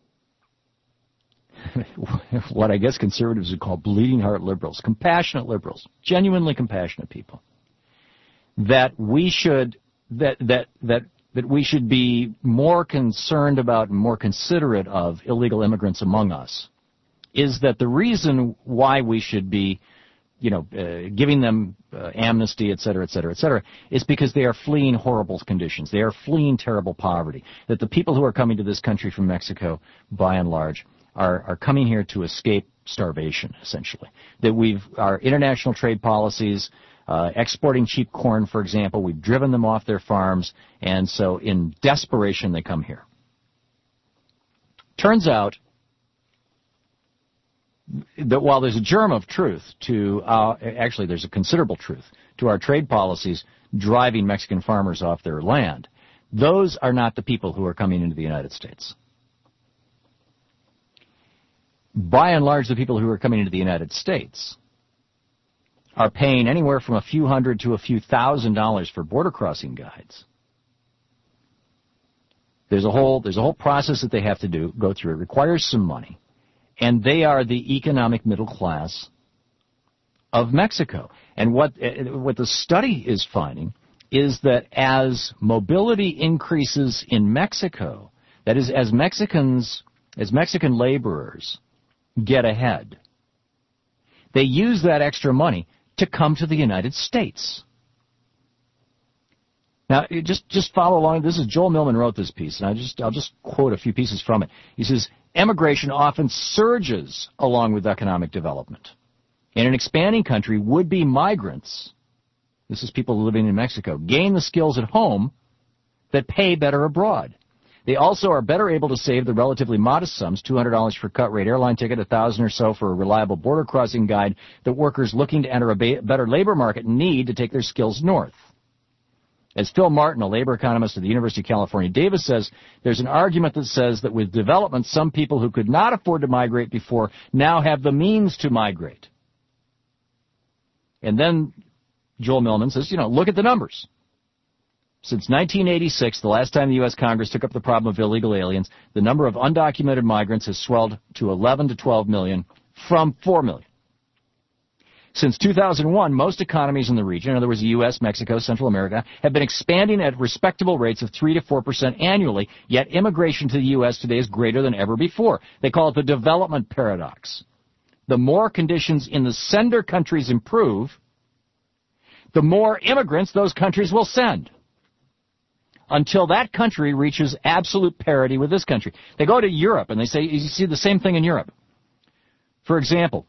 what I guess conservatives would call bleeding heart liberals, compassionate liberals, genuinely compassionate people, that we should, that we should be more concerned about and more considerate of illegal immigrants among us, is that the reason why we should be, giving them amnesty, et cetera, is because they are fleeing horrible conditions. They are fleeing terrible poverty. That the people who are coming to this country from Mexico, by and large, are coming here to escape starvation, essentially. That our international trade policies, exporting cheap corn, for example, we've driven them off their farms, and so in desperation they come here. Turns out that while there's a germ of truth to, actually there's a considerable truth to our trade policies driving Mexican farmers off their land, those are not the people who are coming into the United States. By and large, the people who are coming into the United States are paying anywhere from a few hundred to a few $1,000s for border crossing guides. There's a whole process that they have to go through. It requires some money. And they are the economic middle class of Mexico. And what the study is finding is that as mobility increases in Mexico, that is, as Mexican laborers get ahead, they use that extra money to come to the United States. Now, just follow along. This is Joel Millman wrote this piece, and I'll just quote a few pieces from it. He says, emigration often surges along with economic development. In an expanding country, would-be migrants, this is people living in Mexico, gain the skills at home that pay better abroad. They also are better able to save the relatively modest sums, $200 for a cut-rate airline ticket, $1,000 or so for a reliable border crossing guide, that workers looking to enter a better labor market need to take their skills north. As Phil Martin, a labor economist at the University of California, Davis says, there's an argument that says that with development, some people who could not afford to migrate before now have the means to migrate. And then Joel Millman says, look at the numbers. Since 1986, the last time the U.S. Congress took up the problem of illegal aliens, the number of undocumented migrants has swelled to 11 to 12 million from 4 million. Since 2001, most economies in the region, in other words, the U.S., Mexico, Central America, have been expanding at respectable rates of 3 to 4% annually, yet immigration to the U.S. today is greater than ever before. They call it the development paradox. The more conditions in the sender countries improve, the more immigrants those countries will send, until that country reaches absolute parity with this country. They go to Europe, and they say, you see the same thing in Europe. For example,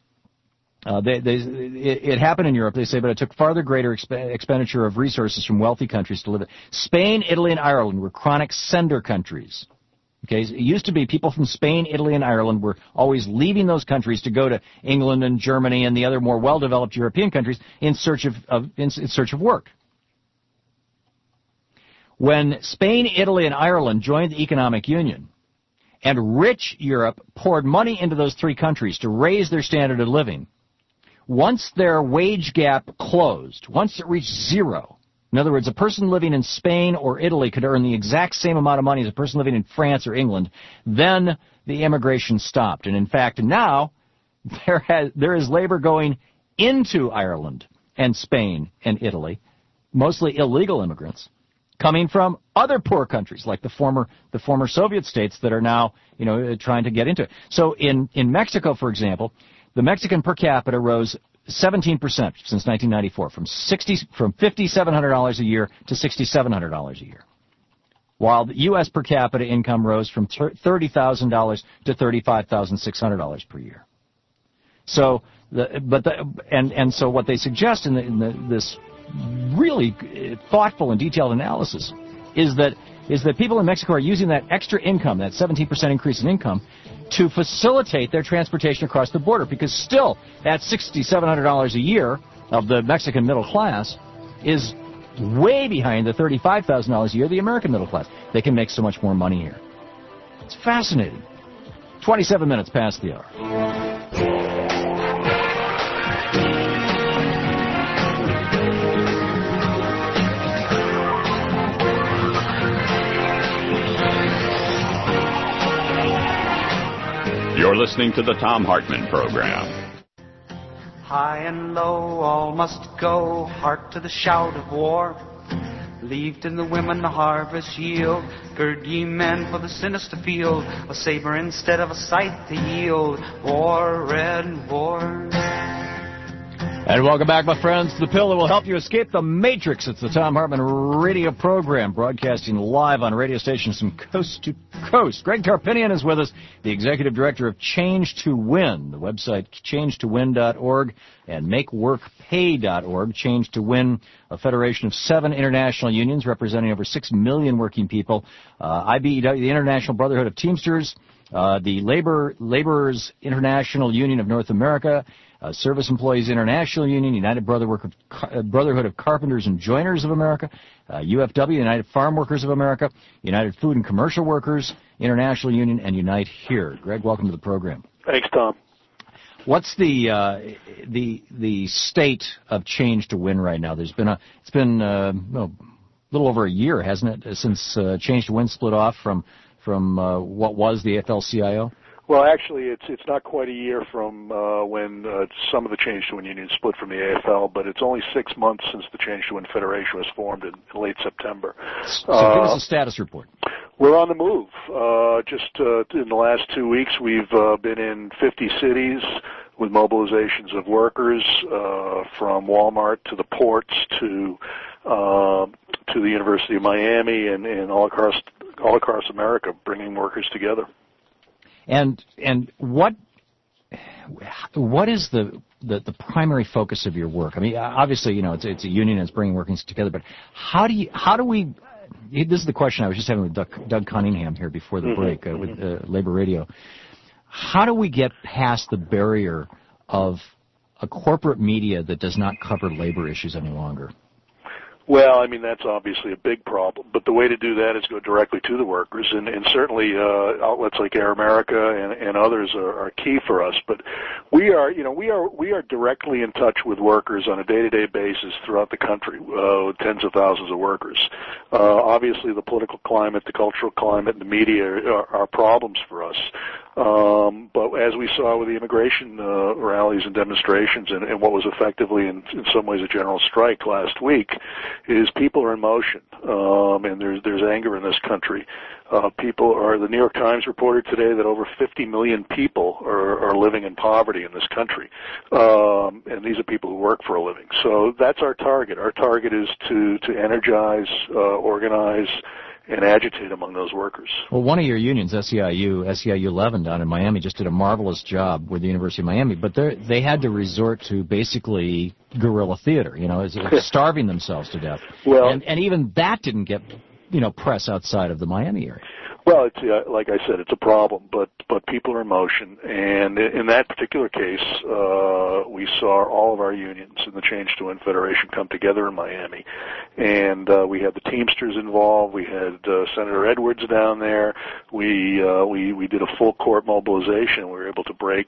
it happened in Europe, they say, but it took farther greater expenditure of resources from wealthy countries to live it. Spain, Italy, and Ireland were chronic sender countries. Okay, it used to be people from Spain, Italy, and Ireland were always leaving those countries to go to England and Germany and the other more well-developed European countries in search of work. When Spain, Italy, and Ireland joined the economic union, and rich Europe poured money into those three countries to raise their standard of living, once their wage gap closed, once it reached zero, in other words, a person living in Spain or Italy could earn the exact same amount of money as a person living in France or England, then the immigration stopped. And in fact, now there is labor going into Ireland and Spain and Italy, mostly illegal immigrants, coming from other poor countries like the former Soviet states that are now, trying to get into it. So in Mexico, for example, the Mexican per capita rose 17% since 1994, from $5,700 a year to $6,700 a year, while the U.S. per capita income rose from $30,000 to $35,600 per year. So, so what they suggest in this really thoughtful and detailed analysis is that people in Mexico are using that extra income, that 17% increase in income, to facilitate their transportation across the border, because still that $6,700 a year of the Mexican middle class is way behind the $35,000 a year of the American middle class. They can make so much more money here. It's fascinating. 27 minutes past the hour. You're listening to the Thom Hartmann Program. High and low, all must go, hark to the shout of war. Leave to the women the harvest yield, gird ye men for the sinister field, a saber instead of a scythe to yield, war, red war. And welcome back, my friends, to the pill that will help you escape the matrix. It's the Thom Hartmann Radio Program, broadcasting live on radio stations from coast to coast. Greg Tarpinian is with us, the executive director of Change to Win, the website changetowin.org and makeworkpay.org. Change to Win, a federation of 7 international unions representing over 6 million working people. IBEW, the International Brotherhood of Teamsters, the Laborers International Union of North America, Service Employees International Union, United Brotherhood of Carpenters and Joiners of America, UFW, United Farm Workers of America, United Food and Commercial Workers International Union, and Unite Here. Greg, welcome to the program. Thanks, Tom. What's the state of Change to Win right now? It's been a little over a year, hasn't it, since Change to Win split off from what was the AFL-CIO? Well, actually, it's not quite a year from when some of the Change to Win unions split from the AFL, but it's only 6 months since the Change to Win Federation was formed in late September. So give us a status report. We're on the move. Just in the last 2 weeks, we've been in 50 cities with mobilizations of workers from Walmart to the ports to to the University of Miami and all across America, bringing workers together. And what is the primary focus of your work? I mean, obviously, it's a union and it's bringing workers together, but how do we? This is the question I was just having with Doug Cunningham here before the break with Labor Radio. How do we get past the barrier of a corporate media that does not cover labor issues any longer? Well, I mean, that's obviously a big problem, but the way to do that is go directly to the workers, and certainly outlets like Air America and others are key for us. But we are directly in touch with workers on a day-to-day basis throughout the country, tens of thousands of workers. Obviously, the political climate, the cultural climate, and the media are problems for us. But as we saw with the immigration rallies and demonstrations and what was effectively in some ways a general strike last week, is people are in motion, and there's anger in this country. The New York Times reported today that over 50 million people are living in poverty in this country, and these are people who work for a living. So that's our target. Our target is to energize, organize, and agitate among those workers. Well, one of your unions, SEIU 11 down in Miami, just did a marvelous job with the University of Miami, but they had to resort to basically guerrilla theater, starving themselves to death. Well, and even that didn't get, press outside of the Miami area. Well, it's like I said, it's a problem, but people are in motion, and in that particular case, we saw all of our unions in the Change to Win Federation come together in Miami, and we had the Teamsters involved. We had Senator Edwards down there. We did a full court mobilization. We were able to break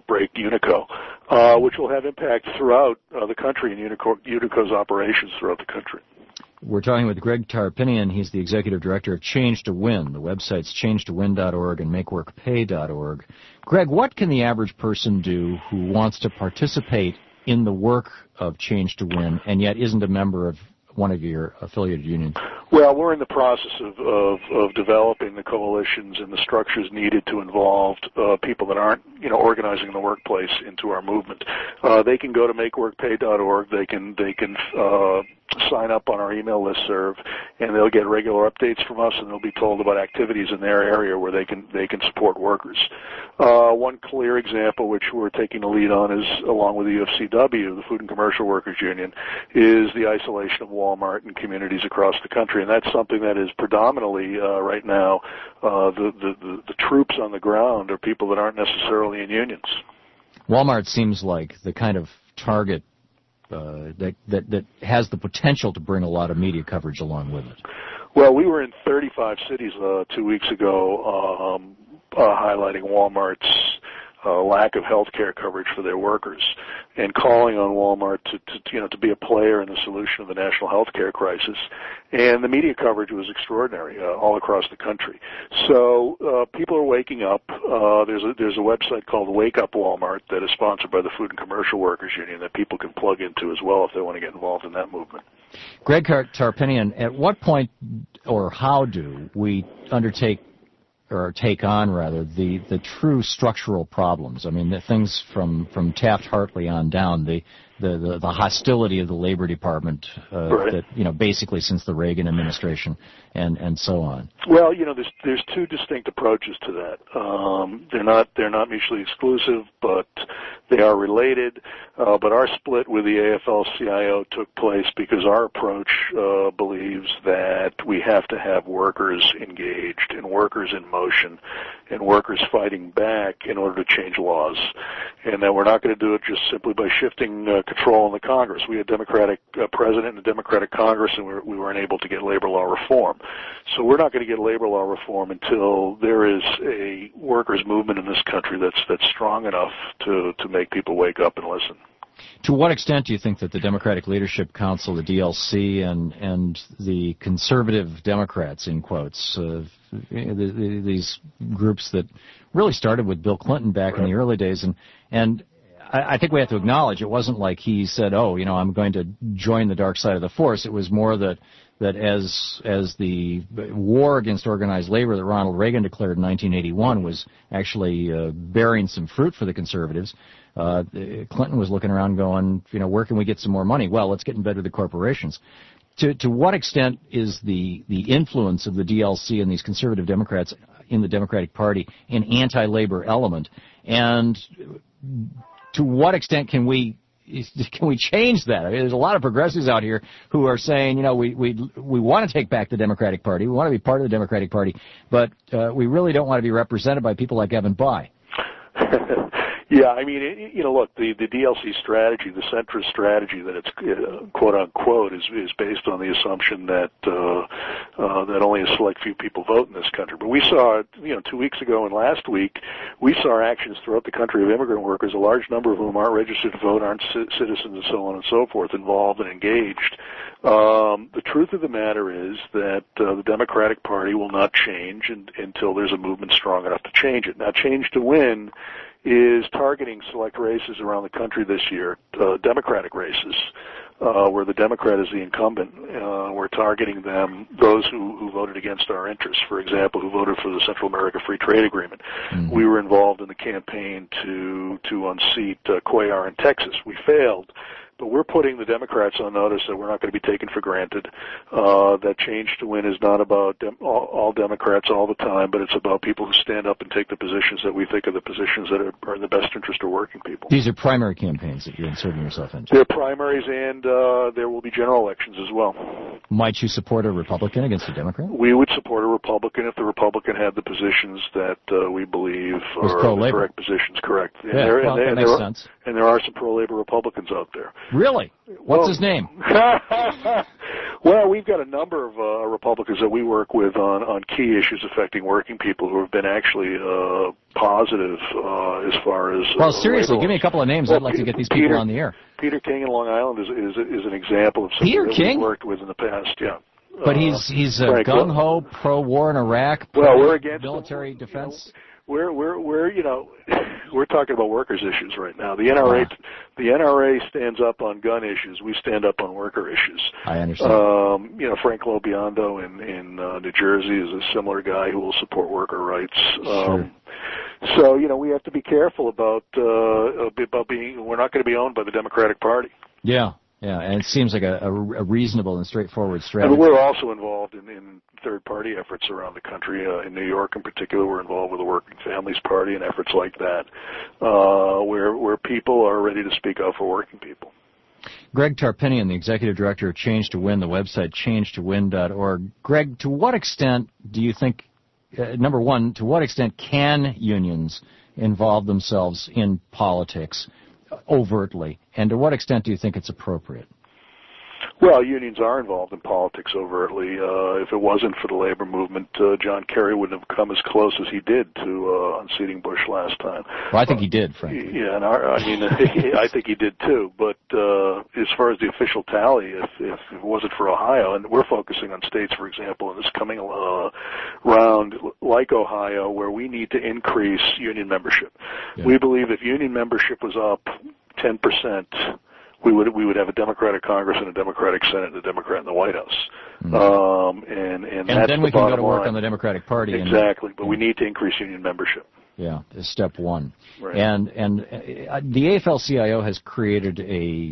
Unico, which will have impact throughout the country and Unico's operations throughout the country. We're talking with Greg Tarpinian. He's the executive director of Change to Win. The website's changetowin.org and makeworkpay.org. Greg, what can the average person do who wants to participate in the work of Change to Win and yet isn't a member of one of your affiliated unions? Well, we're in the process of developing the coalitions and the structures needed to involve people that aren't, organizing in the workplace into our movement. They can go to makeworkpay.org. They can sign up on our email listserv, and they'll get regular updates from us, and they'll be told about activities in their area where they can support workers. One clear example, which we're taking the lead on, is along with the UFCW, the Food and Commercial Workers Union, is the isolation of Walmart in communities across the country, and that's something that is predominantly right now the troops on the ground are people that aren't necessarily in unions. Walmart seems like the kind of target that has the potential to bring a lot of media coverage along with it. Well, we were in 35 cities 2 weeks ago, highlighting Walmart's lack of health care coverage for their workers, and calling on Walmart to be a player in the solution of the national health care crisis. And the media coverage was extraordinary all across the country. So people are waking up. There's a website called Wake Up Walmart that is sponsored by the Food and Commercial Workers Union that people can plug into as well if they want to get involved in that movement. Greg Tarpinian, at what point or how do we take on the true structural problems? I mean, the things from Taft-Hartley on down, the hostility of the Labor Department that basically since the Reagan administration and so on. Well, there's two distinct approaches to that. They're not mutually exclusive, but they are related. But our split with the AFL-CIO took place because our approach believes that we have to have workers engaged and workers in motion and workers fighting back in order to change laws, and that we're not going to do it just simply by shifting control in the Congress. We had a Democratic president and a Democratic Congress, and we weren't able to get labor law reform. So we're not going to get labor law reform until there is a workers' movement in this country that's strong enough to make people wake up and listen. To what extent do you think that the Democratic Leadership Council, the DLC, and the conservative Democrats, in quotes, these groups that really started with Bill Clinton back in the early days, and I think we have to acknowledge it wasn't like he said, I'm going to join the dark side of the force. It was more that as the war against organized labor that Ronald Reagan declared in 1981 was actually bearing some fruit for the conservatives, Clinton was looking around going, where can we get some more money? Well, let's get in bed with the corporations. To what extent is the influence of the DLC and these conservative Democrats in the Democratic Party an anti-labor element? And to what extent can we change that? I mean, there's a lot of progressives out here who are saying, we want to take back the Democratic Party, we want to be part of the Democratic Party, but we really don't want to be represented by people like Evan Bayh. Yeah, I mean, look, the DLC strategy, the centrist strategy that it's quote unquote is based on the assumption that that only a select few people vote in this country. But we saw, 2 weeks ago and last week, we saw actions throughout the country of immigrant workers, a large number of whom aren't registered to vote, aren't citizens, and so on and so forth, involved and engaged. The truth of the matter is that the Democratic Party will not change until there's a movement strong enough to change it. Now, Change to Win is targeting select races around the country this year, Democratic races, where the Democrat is the incumbent. We're targeting them, those who voted against our interests, for example, who voted for the Central America Free Trade Agreement. Mm-hmm. We were involved in the campaign to unseat Cuellar in Texas. We failed. But we're putting the Democrats on notice that we're not going to be taken for granted, that Change to Win is not about all Democrats all the time, but it's about people who stand up and take the positions that we think are the positions that are in the best interest of working people. These are primary campaigns that you're inserting yourself into. They're primaries, and there will be general elections as well. Might you support a Republican against a Democrat? We would support a Republican if the Republican had the positions that we believe are the correct positions, correct. And that makes sense. And there are some pro-labor Republicans out there. Really? What's his name? Well, we've got a number of Republicans that we work with on key issues affecting working people who have been actually positive as far as. Well, seriously, give me a couple of names. I'd like to get these people on the air. Peter King in Long Island is an example of something that we've worked with in the past. Yeah. But he's gung-ho, pro-war in Iraq, we're against military defense. We're talking about workers' issues right now. The NRA stands up on gun issues. We stand up on worker issues. I understand. Frank Lobiondo in New Jersey is a similar guy who will support worker rights. Sure. So we have to be careful about being. We're not going to be owned by the Democratic Party. Yeah. Yeah, and it seems like a reasonable and straightforward strategy. And we're also involved in third-party efforts around the country. In New York, in particular, we're involved with the Working Families Party and efforts like that, where people are ready to speak out for working people. Greg Tarpinian, the executive director of Change to Win, the website changetowin.org. Greg, to what extent do you think, number one, to what extent can unions involve themselves in politics overtly, and to what extent do you think it's appropriate? Well, unions are involved in politics overtly. If it wasn't for the labor movement, John Kerry wouldn't have come as close as he did to unseating Bush last time. Well, I think he did, frankly. Yeah, and I think he did too. But as far as the official tally, if it wasn't for Ohio, and we're focusing on states, for example, in this coming round, like Ohio, where we need to increase union membership. Yeah. We believe if union membership was up 10%, we would have a Democratic Congress and a Democratic Senate and a Democrat in the White House. Mm-hmm. And that's then we can go to work line. on the Democratic Party. Exactly, but we need to increase union membership. Yeah, is step one. Right. And the AFL-CIO has created a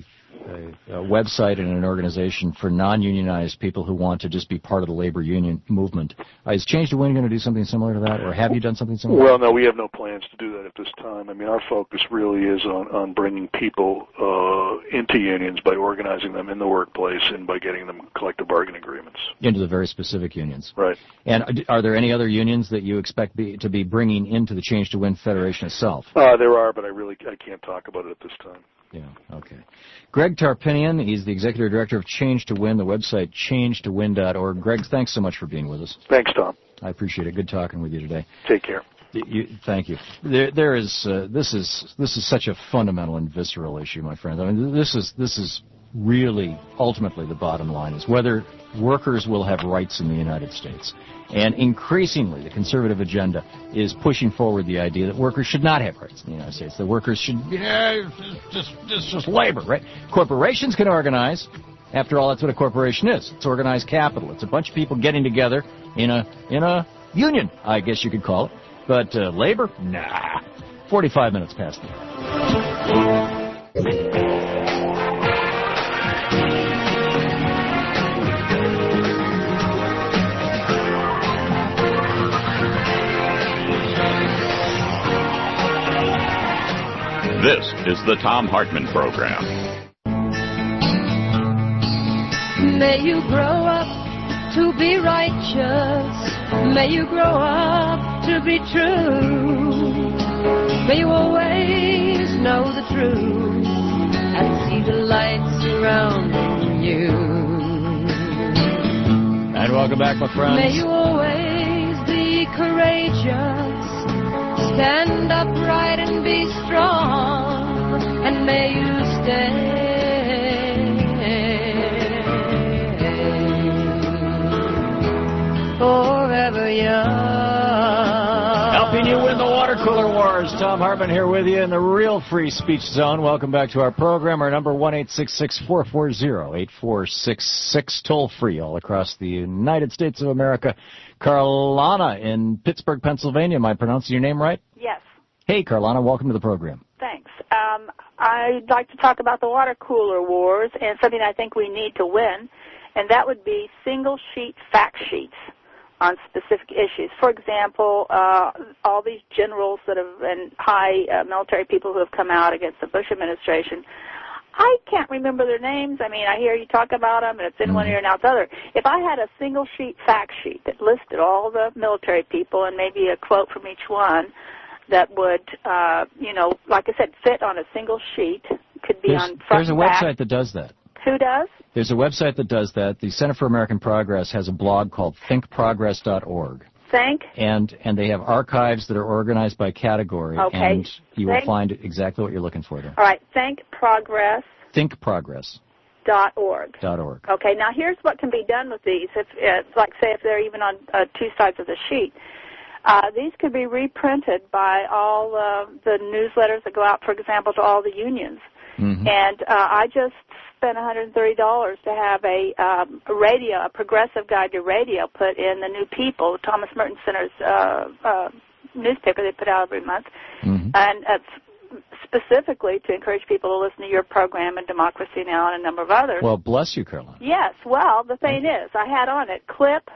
website and an organization for non-unionized people who want to just be part of the labor union movement. Is Change to Win going to do something similar to that, or have you done something similar? Well, no, we have no plans to do that at this time. I mean, our focus really is on bringing people into unions by organizing them in the workplace and by getting them collective bargaining agreements. Into the very specific unions. Right. And are there any other unions that you expect to be bringing into the Change to Win Federation itself? There are, but I can't talk about it at this time. Yeah, okay. Greg Tarpinian, he's the executive director of Change to Win, the website changetowin.org. Greg, thanks so much for being with us. Thanks, Tom. I appreciate it. Good talking with you today. Take care. Thank you. This is such a fundamental and visceral issue, my friends. I mean, this is really ultimately the bottom line, is whether workers will have rights in the United States. And increasingly, the conservative agenda is pushing forward the idea that workers should not have rights in the United States. That workers should, it's just labor, right? Corporations can organize. After all, that's what a corporation is. It's organized capital. It's a bunch of people getting together in a union, I guess you could call it. But labor? Nah. 45 minutes past the hour. the Thom Hartmann Program. May you grow up to be righteous. May you grow up to be true. May you always know the truth and see the light surrounding you. And welcome back, my friends. May you always be courageous. Stand upright and be strong. And may you stay forever young. Helping you win the water cooler wars. Thom Hartmann here with you in the real free speech zone. Welcome back to our program. Our number 1-866-440-8466. Toll free all across the United States of America. Carlana in Pittsburgh, Pennsylvania. Am I pronouncing your name right? Yes. Hey, Carlana. Welcome to the program. Thanks. I'd like to talk about the water cooler wars and something I think we need to win, and that would be single-sheet fact sheets on specific issues. For example, all these generals that have and high military people who have come out against the Bush administration, I can't remember their names. I mean, I hear you talk about them, and it's in one ear and out the other. If I had a single-sheet fact sheet that listed all the military people and maybe a quote from each one that would, like I said, fit on a single sheet, could be on front There's a and back. website that does that. Who does? There's a website that does that. The Center for American Progress has a blog called thinkprogress.org. And they have archives that are organized by category, Okay. and you will find exactly what you're looking for there. All right, thinkprogress.org. Thinkprogress.org. Okay, now here's what can be done with these. If they're even on two sides of the sheet. These could be reprinted by all the newsletters that go out, for example, to all the unions. Mm-hmm. And I just spent $130 to have a progressive guide to radio put in the New People, Thomas Merton Center's newspaper they put out every month. Mm-hmm. And specifically to encourage people to listen to your program and Democracy Now! And a number of others. Well, bless you, Carolina. Yes, well, the thing is, I had on it clip,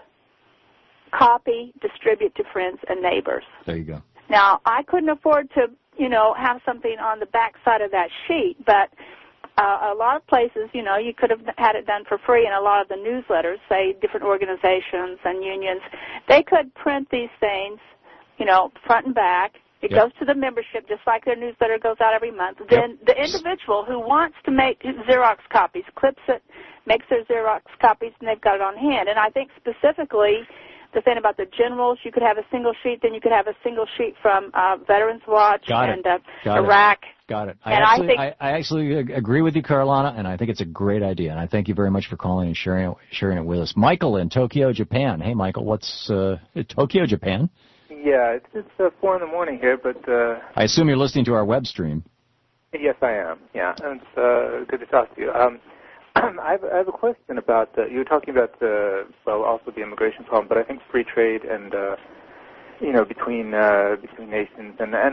copy, distribute to friends and neighbors. There you go. Now, I couldn't afford to, have something on the back side of that sheet, but a lot of places, you could have had it done for free, and a lot of the newsletters, say different organizations and unions, they could print these things, front and back. It goes to the membership just like their newsletter goes out every month. Then the individual who wants to make Xerox copies clips it, makes their Xerox copies, and they've got it on hand. And I think specifically the thing about the generals, you could have a single sheet, then you could have a single sheet from Veterans Watch and Iraq. Got it. I actually agree with you, Carolina, and I think it's a great idea. And I thank you very much for calling and sharing it with us. Michael in Tokyo, Japan. Hey, Michael, what's Tokyo, Japan? Yeah, it's 4 in the morning here, but... I assume you're listening to our web stream. Yes, I am, yeah, and it's good to talk to you. I have a question about, you were talking about, also the immigration problem, but I think free trade and, between nations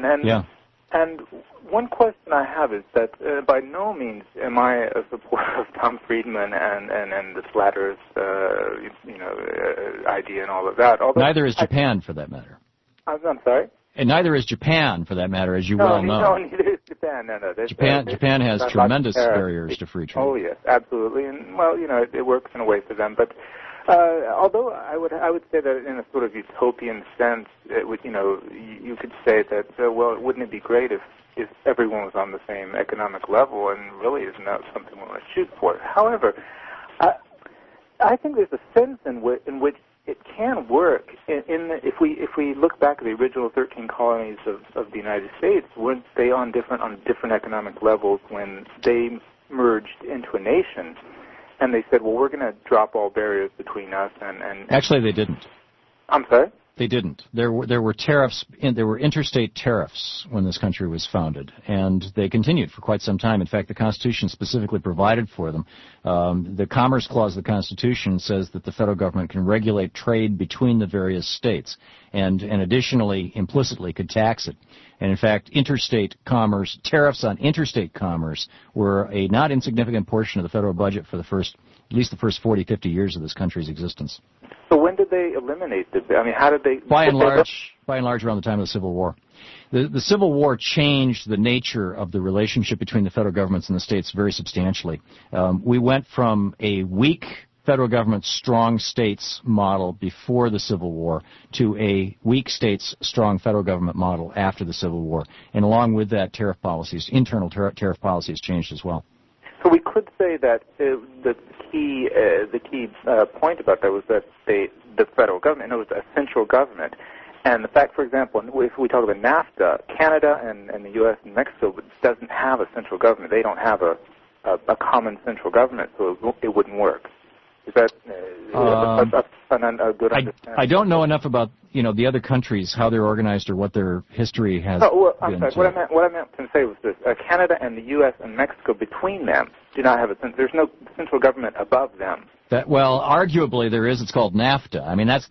and one question I have is that by no means am I a supporter of Tom Friedman and the Slatters, idea and all of that. Although neither is Japan, for that matter. I'm sorry? And neither is Japan, for that matter, as you well know. No, neither is Japan. No. Japan has tremendous barriers to free trade. Oh, yes, absolutely. And, well, it works in a way for them. But although I would say that in a sort of utopian sense, it would, you could say that, wouldn't it be great if everyone was on the same economic level, and really is not something we want to shoot for. However, I think there's a sense in which it can work. If we look back at the original 13 colonies of the United States, weren't they on different economic levels when they merged into a nation? And they said, well, we're going to drop all barriers between us and... Actually, they didn't. I'm sorry? They didn't. There were tariffs. There were interstate tariffs when this country was founded, and they continued for quite some time. In fact, the Constitution specifically provided for them. The Commerce Clause of the Constitution says that the federal government can regulate trade between the various states. and additionally, implicitly, could tax it. And in fact, interstate commerce, tariffs on interstate commerce were a not insignificant portion of the federal budget for at least the first 40, 50 years of this country's existence. So when did they eliminate the? I mean, how did they? By and large, around the time of the Civil War. The Civil War changed the nature of the relationship between the federal governments and the states very substantially. We went from a weak federal government, strong states model before the Civil War to a weak states, strong federal government model after the Civil War. And along with that, internal tariff policies changed as well. So we could say that the key point about that was that the federal government, it was a central government. And the fact, for example, if we talk about NAFTA, Canada and the U.S. and Mexico doesn't have a central government. They don't have a common central government, so it wouldn't work. Is that a good understanding? I don't know enough about the other countries, how they're organized or what their history has been. What I meant to say was this: Canada and the U.S. and Mexico, between them, do not have there's no central government above them. Arguably there is. It's called NAFTA. I mean, that's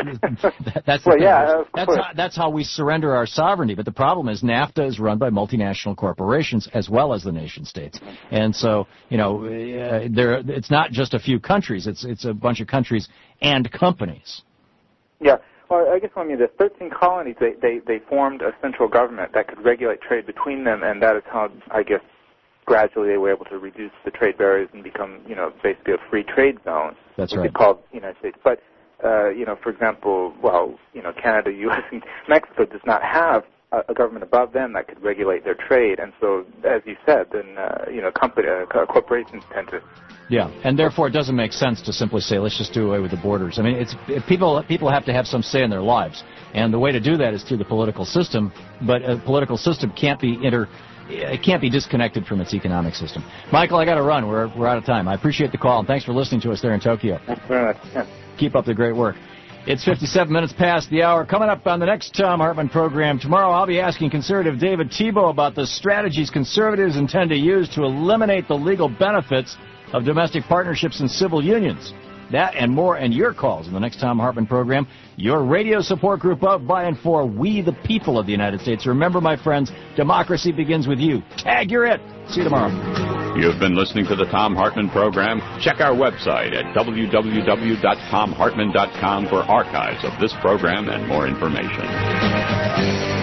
that's how we surrender our sovereignty. But the problem is NAFTA is run by multinational corporations as well as the nation states, and so it's not just a few countries. It's a bunch of countries and companies. Yeah. Well, I guess the 13 colonies they formed a central government that could regulate trade between them, and that is how I guess gradually they were able to reduce the trade barriers and become, basically a free trade zone. That's right. Which is called United States. But, for example, Canada, U.S., and Mexico does not have a government above them that could regulate their trade. And so, as you said, then, corporations tend to... Yeah, and therefore it doesn't make sense to simply say, let's just do away with the borders. I mean, people have to have some say in their lives. And the way to do that is through the political system. But a political system can't be disconnected from its economic system. Michael, I got to run. We're out of time. I appreciate the call, and thanks for listening to us there in Tokyo. Thanks very much. Yeah. Keep up the great work. It's 57 minutes past the hour. Coming up on the next Thom Hartmann program tomorrow, I'll be asking conservative David Thibeault about the strategies conservatives intend to use to eliminate the legal benefits of domestic partnerships and civil unions. That and more, and your calls in the next Thom Hartmann program. Your radio support group of, by, and for we the people of the United States. Remember, my friends, democracy begins with you. Tag, you're it. See you tomorrow. You've been listening to the Thom Hartmann program. Check our website at www.thomhartmann.com for archives of this program and more information.